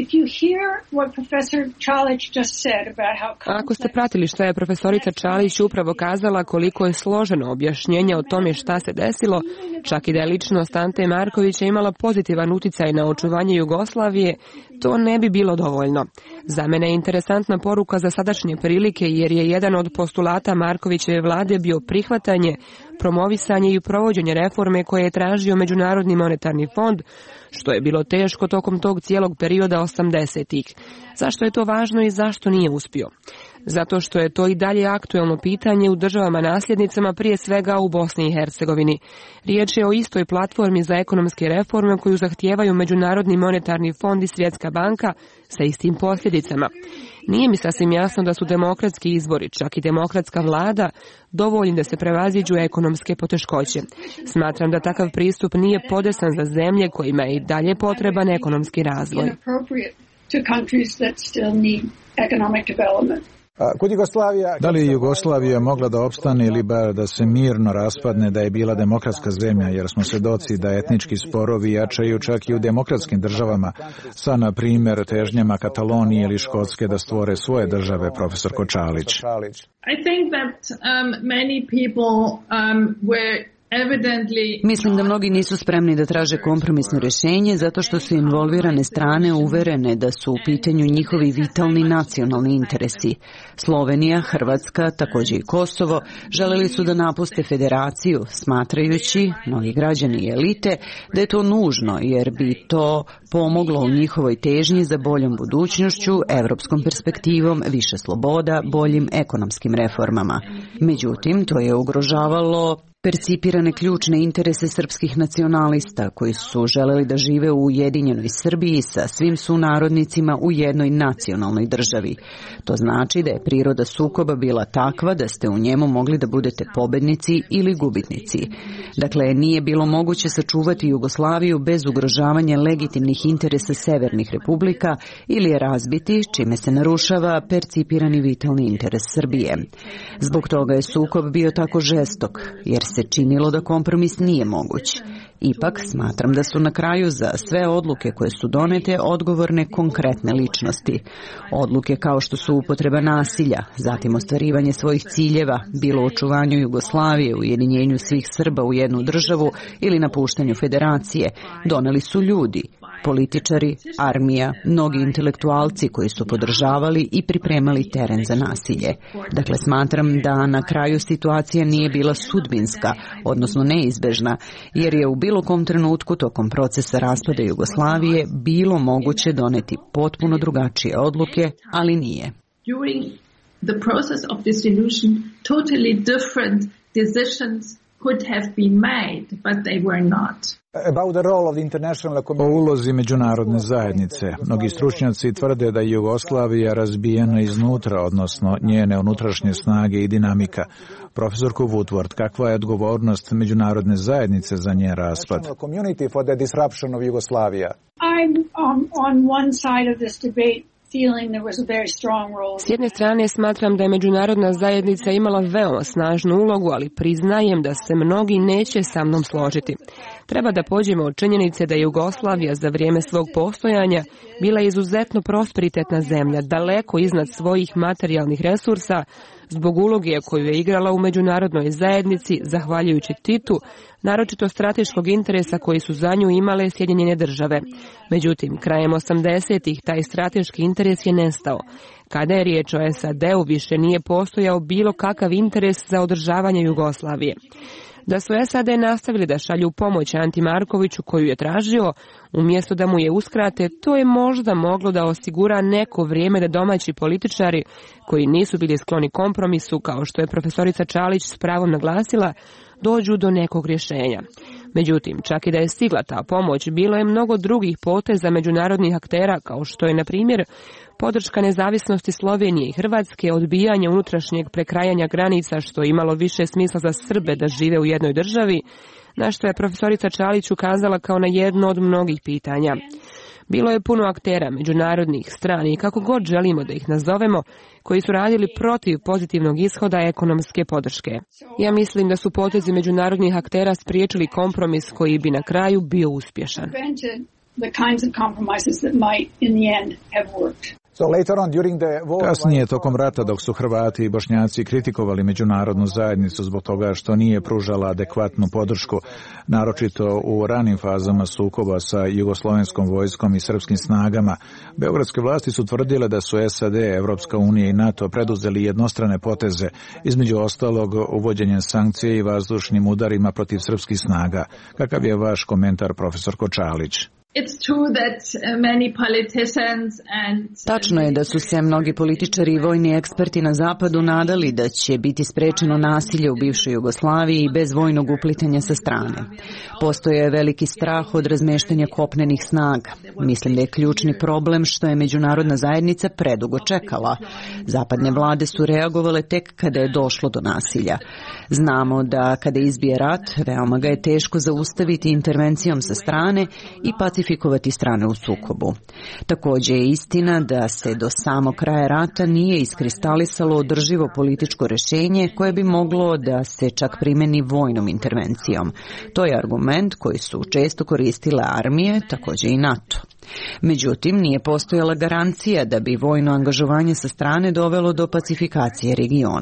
Ako ste pratili što je profesorica Čalić upravo kazala koliko je složeno objašnjenje o tome šta se desilo, čak i da je ličnost Ante Markovića imala pozitivan uticaj na očuvanje Jugoslavije, to ne bi bilo dovoljno. Za mene je interesantna poruka za sadašnje prilike jer je jedan od postulata Markovićeve vlade bio prihvatanje, promovisanje i provođenje reforme koje je tražio Međunarodni monetarni fond, što je bilo teško tokom tog cijelog perioda 80-ih. Zašto je to važno i zašto nije uspio? Zato što je to i dalje aktuelno pitanje u državama nasljednicama, prije svega u Bosni i Hercegovini. Riječ je o istoj platformi za ekonomske reforme koju zahtijevaju Međunarodni monetarni fond i Svjetska banka sa istim posljedicama. Nije mi sasvim jasno da su demokratski izbori, čak i demokratska vlada, dovoljni da se prevaziđu ekonomske poteškoće. Smatram da takav pristup nije podesan za zemlje kojima je i dalje potreban ekonomski razvoj. Da li je Jugoslavija mogla da opstane ili bar da se mirno raspadne da je bila demokratska zemlja, jer smo svedoci da etnički sporovi jačaju čak i u demokratskim državama, sa, na primjer, težnjama Katalonije ili Škotske da stvore svoje države, profesor Čalić. I think that many people were Mislim da mnogi nisu spremni da traže kompromisno rješenje zato što su involvirane strane uverene da su u pitanju njihovi vitalni nacionalni interesi. Slovenija, Hrvatska, također i Kosovo želeli su da napuste federaciju, smatrajući, mnogi građani i elite, da je to nužno jer bi to pomoglo u njihovoj težnji za boljom budućnošću, evropskom perspektivom, više sloboda, boljim ekonomskim reformama. Međutim, to je ugrožavalo percipirane ključne interese srpskih nacionalista koji su želeli da žive u ujedinjenoj Srbiji sa svim sunarodnicima u jednoj nacionalnoj državi. To znači da je priroda sukoba bila takva da ste u njemu mogli da budete pobednici ili gubitnici. Dakle, nije bilo moguće sačuvati Jugoslaviju bez ugrožavanja legitimnih interesa severnih republika ili je razbiti, čime se narušava percipirani vitalni interes Srbije. Zbog toga je sukob bio tako žestok, jer se činilo da kompromis nije moguć. Ipak smatram da su na kraju za sve odluke koje su donete odgovorne konkretne ličnosti. Odluke kao što su upotreba nasilja, zatim ostvarivanje svojih ciljeva, bilo u očuvanju Jugoslavije, ujedinjenju svih Srba u jednu državu ili napuštanju federacije, doneli su ljudi, političari, armija, mnogi intelektualci koji su podržavali i pripremali teren za nasilje. Dakle, smatram da na kraju situacija nije bila sudbinska, odnosno neizbežna, jer je u bilo kom trenutku tokom procesa raspada Jugoslavije bilo moguće doneti potpuno drugačije odluke, ali nije. During the process of dissolution, totally different decisions could have been made, but they were not. O ulozi međunarodne zajednice. Mnogi stručnjaci tvrde da je Jugoslavija razbijena iznutra, odnosno njene unutrašnje snage i dinamika. Profesorko Woodward, kakva je odgovornost međunarodne zajednice za njen raspad? I'm on one side of this debate. S jedne strane smatram da je međunarodna zajednica imala veoma snažnu ulogu, ali priznajem da se mnogi neće sa mnom složiti. Treba da pođemo od činjenice da je Jugoslavija za vrijeme svog postojanja bila izuzetno prosperitetna zemlja, daleko iznad svojih materijalnih resursa, zbog uloge koju je igrala u međunarodnoj zajednici, zahvaljujući Titu, naročito strateškog interesa koji su za nju imale Sjedinjene države. Međutim, krajem 80-ih taj strateški interes je nestao. Kada je riječ o SAD-u, više nije postojao bilo kakav interes za održavanje Jugoslavije. Da su SAD nastavili da šalju pomoć Anti Markoviću koju je tražio, umjesto da mu je uskrate, to je možda moglo da osigura neko vrijeme da domaći političari, koji nisu bili skloni kompromisu, kao što je profesorica Čalić s pravom naglasila, dođu do nekog rješenja. Međutim, čak i da je stigla ta pomoć, bilo je mnogo drugih poteza međunarodnih aktera, kao što je, na primjer, podrška nezavisnosti Slovenije i Hrvatske, odbijanje unutrašnjeg prekrajanja granica, što je imalo više smisla za Srbe da žive u jednoj državi, na što je profesorica Čalić ukazala kao na jedno od mnogih pitanja. Bilo je puno aktera, međunarodnih strani, kako god želimo da ih nazovemo, koji su radili protiv pozitivnog ishoda ekonomske podrške. Ja mislim da su potezi međunarodnih aktera spriječili kompromis koji bi na kraju bio uspješan. Kasnije, tokom rata, dok su Hrvati i Bošnjaci kritikovali međunarodnu zajednicu zbog toga što nije pružala adekvatnu podršku, naročito u ranim fazama sukoba sa jugoslovenskom vojskom i srpskim snagama, beogradske vlasti su tvrdile da su SAD, Evropska unija i NATO preduzeli jednostrane poteze, između ostalog uvođenjem sankcije i vazdušnim udarima protiv srpskih snaga. Kakav je vaš komentar, profesorko Čalić? Tačno je da su se mnogi političari i vojni eksperti na zapadu nadali da će biti sprečeno nasilje u bivšoj Jugoslaviji i bez vojnog uplitanja sa strane. Postoje je veliki strah od razmeštanja kopnenih snaga. Mislim da je ključni problem što je međunarodna zajednica predugo čekala. Zapadne vlade su reagovale tek kada je došlo do nasilja. Znamo da kada izbije rat, veoma ga je teško zaustaviti intervencijom sa strane i pacifikovati strane u sukobu. Također je istina da se do samog kraja rata nije iskristalisalo održivo političko rješenje koje bi moglo da se čak primeni vojnom intervencijom. To je argument koji su često koristile armije, također i NATO. Međutim, nije postojala garancija da bi vojno angažovanje sa strane dovelo do pacifikacije regiona.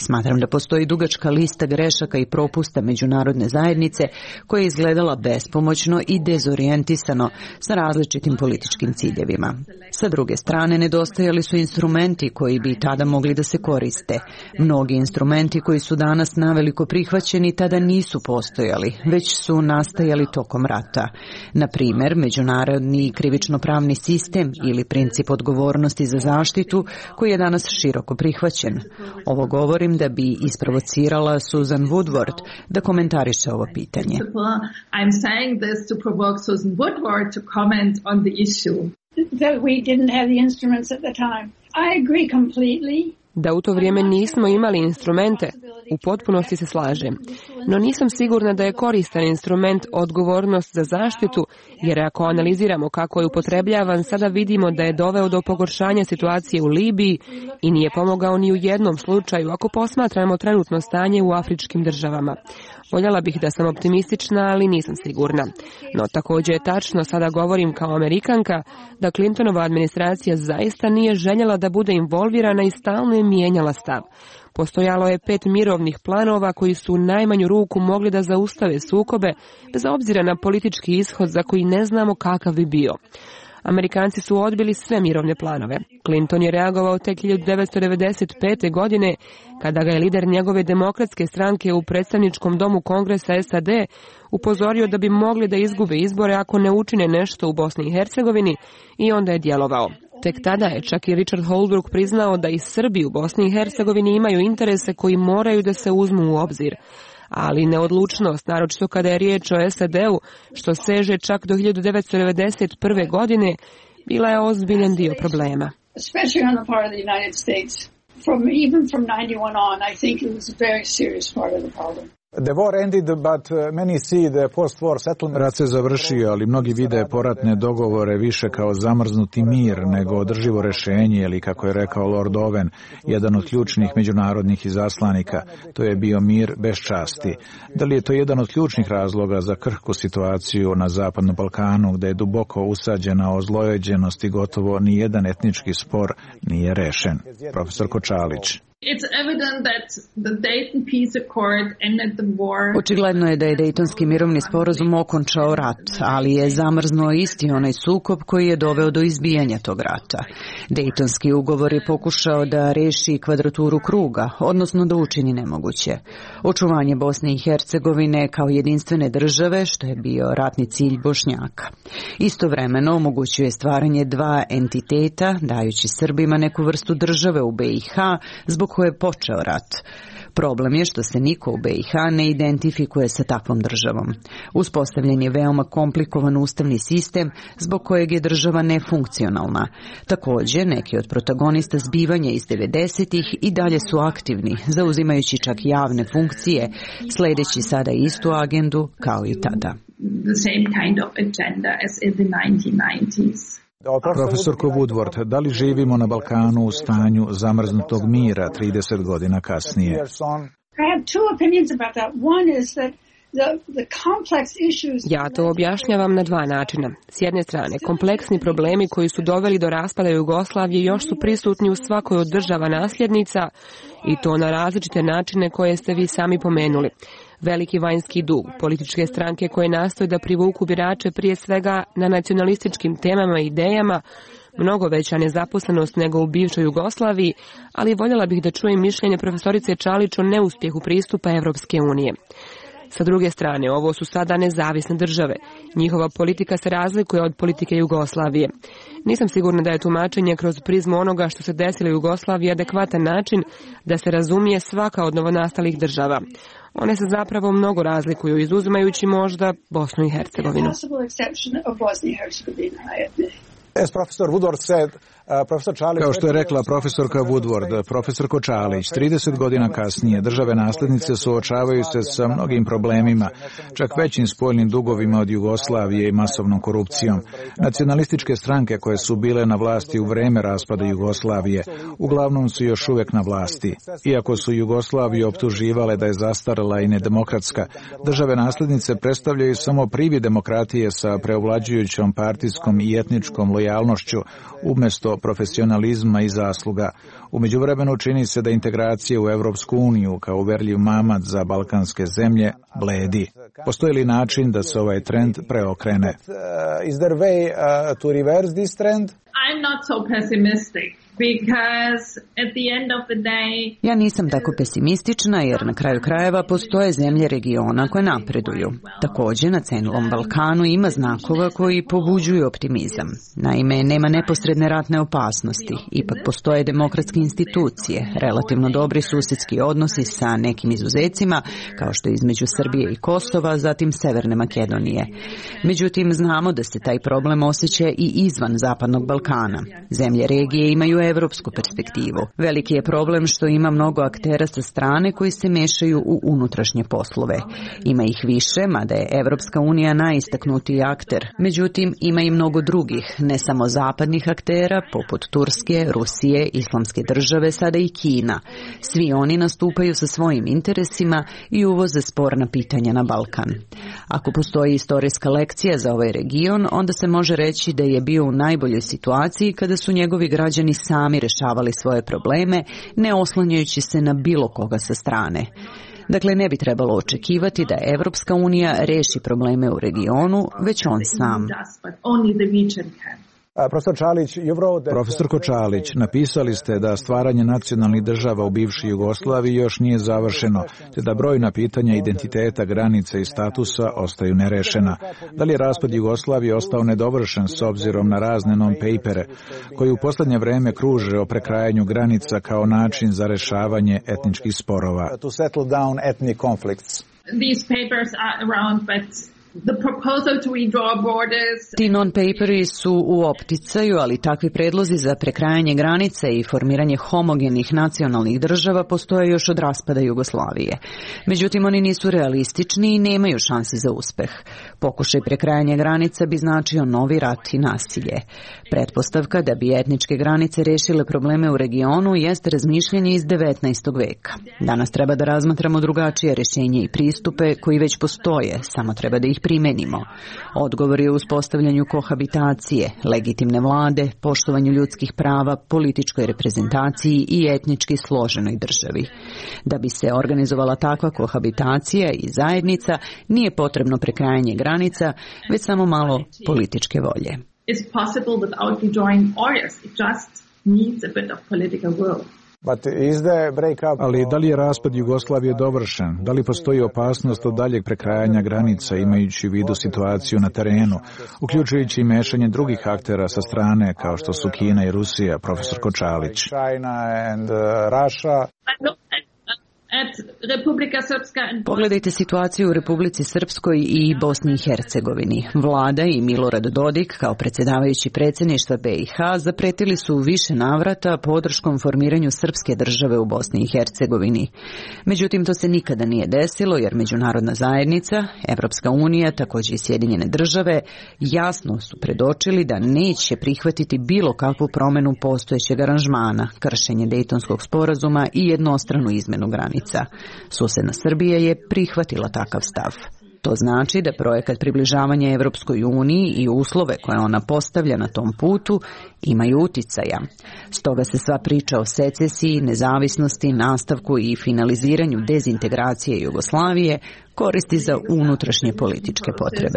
Smatram da postoji dugačka lista grešaka i propusta međunarodne zajednice koja je izgledala bespomoćno i dezorijentisano sa različitim političkim ciljevima. Sa druge strane, nedostajali su instrumenti koji bi tada mogli da se koriste. Mnogi instrumenti koji su danas naveliko prihvaćeni tada nisu postojali, već su nastajali tokom rata. Na primjer, međunarodni krivično-pravni sistem ili princip odgovornosti za zaštitu koji je danas široko prihvaćen. Ovo govorim da bi isprovocirala Susan Woodward da komentariše ovo pitanje. I'm saying this to provoke Susan Woodward to comment on the issue. That we didn't have the instruments at the time. I agree completely. Da u to vrijeme nismo imali instrumente, u potpunosti se slažem. No nisam sigurna da je koristan instrument odgovornost za zaštitu, jer ako analiziramo kako je upotrebljavan, sada vidimo da je doveo do pogoršanja situacije u Libiji i nije pomogao ni u jednom slučaju ako posmatramo trenutno stanje u afričkim državama. Voljela bih da sam optimistična, ali nisam sigurna. No također je tačno, sada govorim kao Amerikanka, da Clintonova administracija zaista nije željela da bude involvirana i stalno je mijenjala stav. Postojalo je 5 mirovnih planova koji su u najmanju ruku mogli da zaustave sukobe, bez obzira na politički ishod za koji ne znamo kakav bi bio. Amerikanci su odbili sve mirovne planove. Clinton je reagovao tek 1995. godine, kada ga je lider njegove demokratske stranke u predstavničkom domu Kongresa SAD upozorio da bi mogli da izgube izbore ako ne učine nešto u Bosni i Hercegovini, i onda je djelovao. Tek tada je čak i Richard Holbrooke priznao da i Srbi u Bosni i Hercegovini imaju interese koji moraju da se uzmu u obzir. Ali neodlučnost, naročito kada je riječ o SAD-u, što seže čak do 1991. godine, bila je ozbiljan dio problema. Especially on the part of the United States. Even from 91 on, I think it was a very serious part of the problem. The war ended, but many see the post-war settlement. Rat se završio, ali mnogi vide poratne dogovore više kao zamrznuti mir nego održivo rješenje, ili kako je rekao Lord Owen, jedan od ključnih međunarodnih izaslanika, to je bio mir bez časti. Da li je to jedan od ključnih razloga za krhku situaciju na Zapadnom Balkanu, gdje je duboko usađena ozlojeđenost i gotovo ni jedan etnički spor nije rešen? Profesor Kočalić. It's evident that the Dayton Peace Accord ended the war. Očigledno je da je Dejtonski mirovni sporazum okončao rat, ali je zamrznuo isti onaj sukob koji je doveo do izbijanja tog rata. Dejtonski ugovor je pokušao da reši kvadraturu kruga, odnosno da učini nemoguće. Očuvanje Bosne i Hercegovine kao jedinstvene države, što je bio ratni cilj Bošnjaka. Istovremeno omogućuje stvaranje dva entiteta, dajući Srbima neku vrstu države u BiH, zbog koje je počeo rat. Problem je što se niko u BiH ne identifikuje sa takvom državom. Uspostavljen je veoma komplikovan ustavni sistem zbog kojeg je država nefunkcionalna. Također, neki od protagonista zbivanja iz 90-ih i dalje su aktivni, zauzimajući čak javne funkcije, sledeći sada istu agendu kao i tada. The same kind of agenda as in the 1990s. Profesorko Woodward, da li živimo na Balkanu u stanju zamrznutog mira 30 godina kasnije? I have two opinions about that. One is that the complex issues. Ja to objašnjavam na dva načina. S jedne strane, kompleksni problemi koji su doveli do raspada Jugoslavije još su prisutni u svakoj od država nasljednica, i to na različite načine koje ste vi sami pomenuli. Veliki vanjski dug, političke stranke koje nastoje da privuku birače prije svega na nacionalističkim temama i idejama, mnogo veća nezaposlenost nego u bivšoj Jugoslaviji, ali voljela bih da čujem mišljenje profesorice Čalić o neuspjehu pristupa Evropske unije. Sa druge strane, ovo su sada nezavisne države. Njihova politika se razlikuje od politike Jugoslavije. Nisam sigurna da je tumačenje kroz prizmu onoga što se desilo u Jugoslaviji adekvatan način da se razumije svaka od novonastalih država. One se zapravo mnogo razlikuju, izuzimajući možda Bosnu i Hercegovinu. Kao što je rekla profesorka Woodward, profesor Kočalić, 30 godina kasnije države naslednice suočavaju se sa mnogim problemima, čak većim spoljnim dugovima od Jugoslavije i masovnom korupcijom. Nacionalističke stranke koje su bile na vlasti u vreme raspada Jugoslavije uglavnom su još uvijek na vlasti. Iako su Jugoslaviju optuživale da je zastarela i nedemokratska, države naslednice predstavljaju samo privid demokratije sa preovlađujućom partijskom i etničkom lojalnošću umjesto mnogo profesionalizma i zasluga. U međuvremenu čini se da integracije u Evropsku uniju kao uverljiv mamac za balkanske zemlje bledi. Postoji li način da se ovaj trend preokrene? Is there a way to reverse this trend? I'm not so pessimistic. Because at the end of the day... Ja nisam tako pesimistična jer na kraju krajeva postoje zemlje regiona koje napreduju. Također na cenilom Balkanu ima znakova koji pobuđuju optimizam. Naime, nema neposredne ratne opasnosti. Ipak postoje demokratske institucije, relativno dobri susjedski odnosi sa nekim izuzecima, kao što je između Srbije i Kosova, zatim Severne Makedonije. Međutim, znamo da se taj problem osjeća i izvan Zapadnog Balkana. Zemlje regije imaju evropsku perspektivu. Veliki je problem što ima mnogo aktera sa strane koji se mešaju u unutrašnje poslove. Ima ih više, mada je Evropska unija najistaknutiji akter. Međutim, ima i mnogo drugih, ne samo zapadnih aktera, poput Turske, Rusije, Islamske države, sada i Kina. Svi oni nastupaju sa svojim interesima i uvoze sporna pitanja na Balkan. Ako postoji istorijska lekcija za ovaj region, onda se može reći da je bio u najboljoj situaciji kada su njegovi građani sami rešavali svoje probleme, ne oslanjajući se na bilo koga sa strane. Dakle, ne bi trebalo očekivati da Evropska unija reši probleme u regionu, već on sam. Profesorko Čalić, napisali ste da stvaranje nacionalnih država u bivšoj Jugoslaviji još nije završeno, te da brojna pitanja identiteta, granice i statusa ostaju nerešena. Da li je raspad Jugoslavije ostao nedovršen s obzirom na razne non-papere, koji u posljednje vreme kruže o prekrajanju granica kao način za rešavanje etničkih sporova? These papers are around, but the proposal to redraw borders... Ti non-paperi su u opticaju, ali takvi predlozi za prekrajanje granice i formiranje homogenih nacionalnih država postoje još od raspada Jugoslavije. Međutim, oni nisu realistični i nemaju šansi za uspeh. Pokušaj prekrajanja granica bi značio novi rat i nasilje. Pretpostavka da bi etničke granice rešile probleme u regionu jeste razmišljanje iz 19. veka. Danas treba da razmatramo drugačije rješenje i pristupe koji već postoje, samo treba da ih primenimo. Odgovor je u uspostavljanju kohabitacije, legitimne vlade, poštovanju ljudskih prava, političkoj reprezentaciji i etnički složenoj državi. Da bi se organizovala takva kohabitacija i zajednica, nije potrebno prekrajanje granica, već samo malo političke volje. It's possible without redrawing borders. It just needs a bit of political will. Ali da li je raspad Jugoslavije dovršen? Da li postoji opasnost od daljeg prekrajanja granica imajući u vidu situaciju na terenu, uključujući i mešanje drugih aktera sa strane kao što su Kina i Rusija, profesorko Čalić? Pogledajte situaciju u Republici Srpskoj i Bosni i Hercegovini. Vlada i Milorad Dodik, kao predsjedavajući predsjedništva BiH, zapretili su više navrata podrškom formiranju srpske države u Bosni i Hercegovini. Međutim, to se nikada nije desilo jer međunarodna zajednica, Evropska unija, također i Sjedinjene države, jasno su predočili da neće prihvatiti bilo kakvu promjenu postojećeg aranžmana, kršenje Dejtonskog sporazuma i jednostranu izmjenu granica. Susjedna Srbija je prihvatila takav stav. To znači da projekat približavanja Evropskoj uniji i uslove koje ona postavlja na tom putu imaju uticaja. Stoga se sva priča o secesiji, nezavisnosti, nastavku i finaliziranju dezintegracije Jugoslavije koristi za unutrašnje političke potrebe.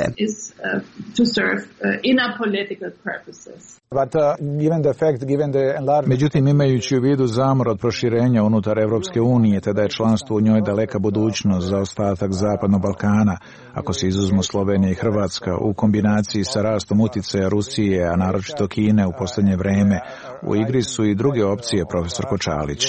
Međutim, imajući u vidu zamor od proširenja unutar Evropske unije, te da je članstvo u njoj daleka budućnost za ostatak Zapadnog Balkana, ako se izuzmu Slovenija i Hrvatska, u kombinaciji sa rastom uticaja Rusije, a naročito Kine u posljednje vreme, u igri su i druge opcije, profesorko Čalić.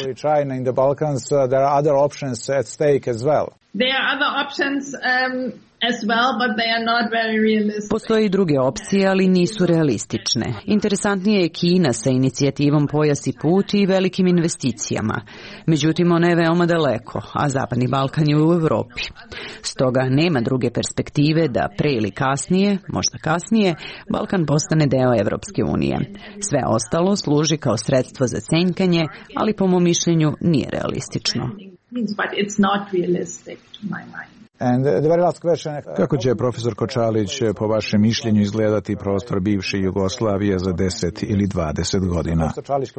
There are other options as well, but they are not very realistic. Postoje i druge opcije, ali nisu realistične. Interesantnije je Kina sa inicijativom Pojas i put i velikim investicijama. Međutim, ona je veoma daleko, a Zapadni Balkan je u Europi. Stoga nema druge perspektive da pre ili kasnije, možda kasnije, Balkan postane deo Evropske unije. Sve ostalo služi kao sredstvo za cenjkanje, ali po mom mišljenju nije realistično. But it's not realistic to my mind. Kako će, profesor Kočalić, po vašem mišljenju izgledati prostor bivše Jugoslavije za 10 ili 20 godina?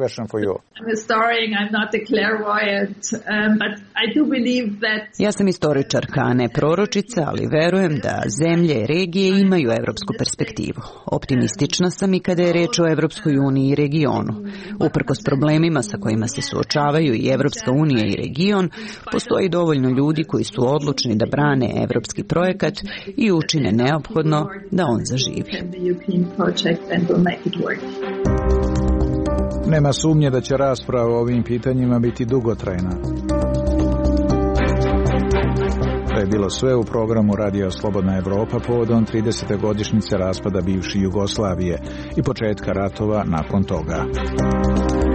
Ja sam istoričarka, a ne proročica, ali verujem da zemlje i regije imaju evropsku perspektivu. Optimistična sam i kada je reč o Evropskoj uniji i regionu. Uprkos problemima sa kojima se suočavaju i Evropska unija i region, postoji dovoljno ljudi koji su odlučni da brane evropski projekat i učine neophodno da on zaživi. Nema sumnje da će rasprava o ovim pitanjima biti dugotrajna. To je bilo sve u programu Radija Slobodna Evropa povodom 30. godišnjice raspada bivše Jugoslavije i početka ratova nakon toga.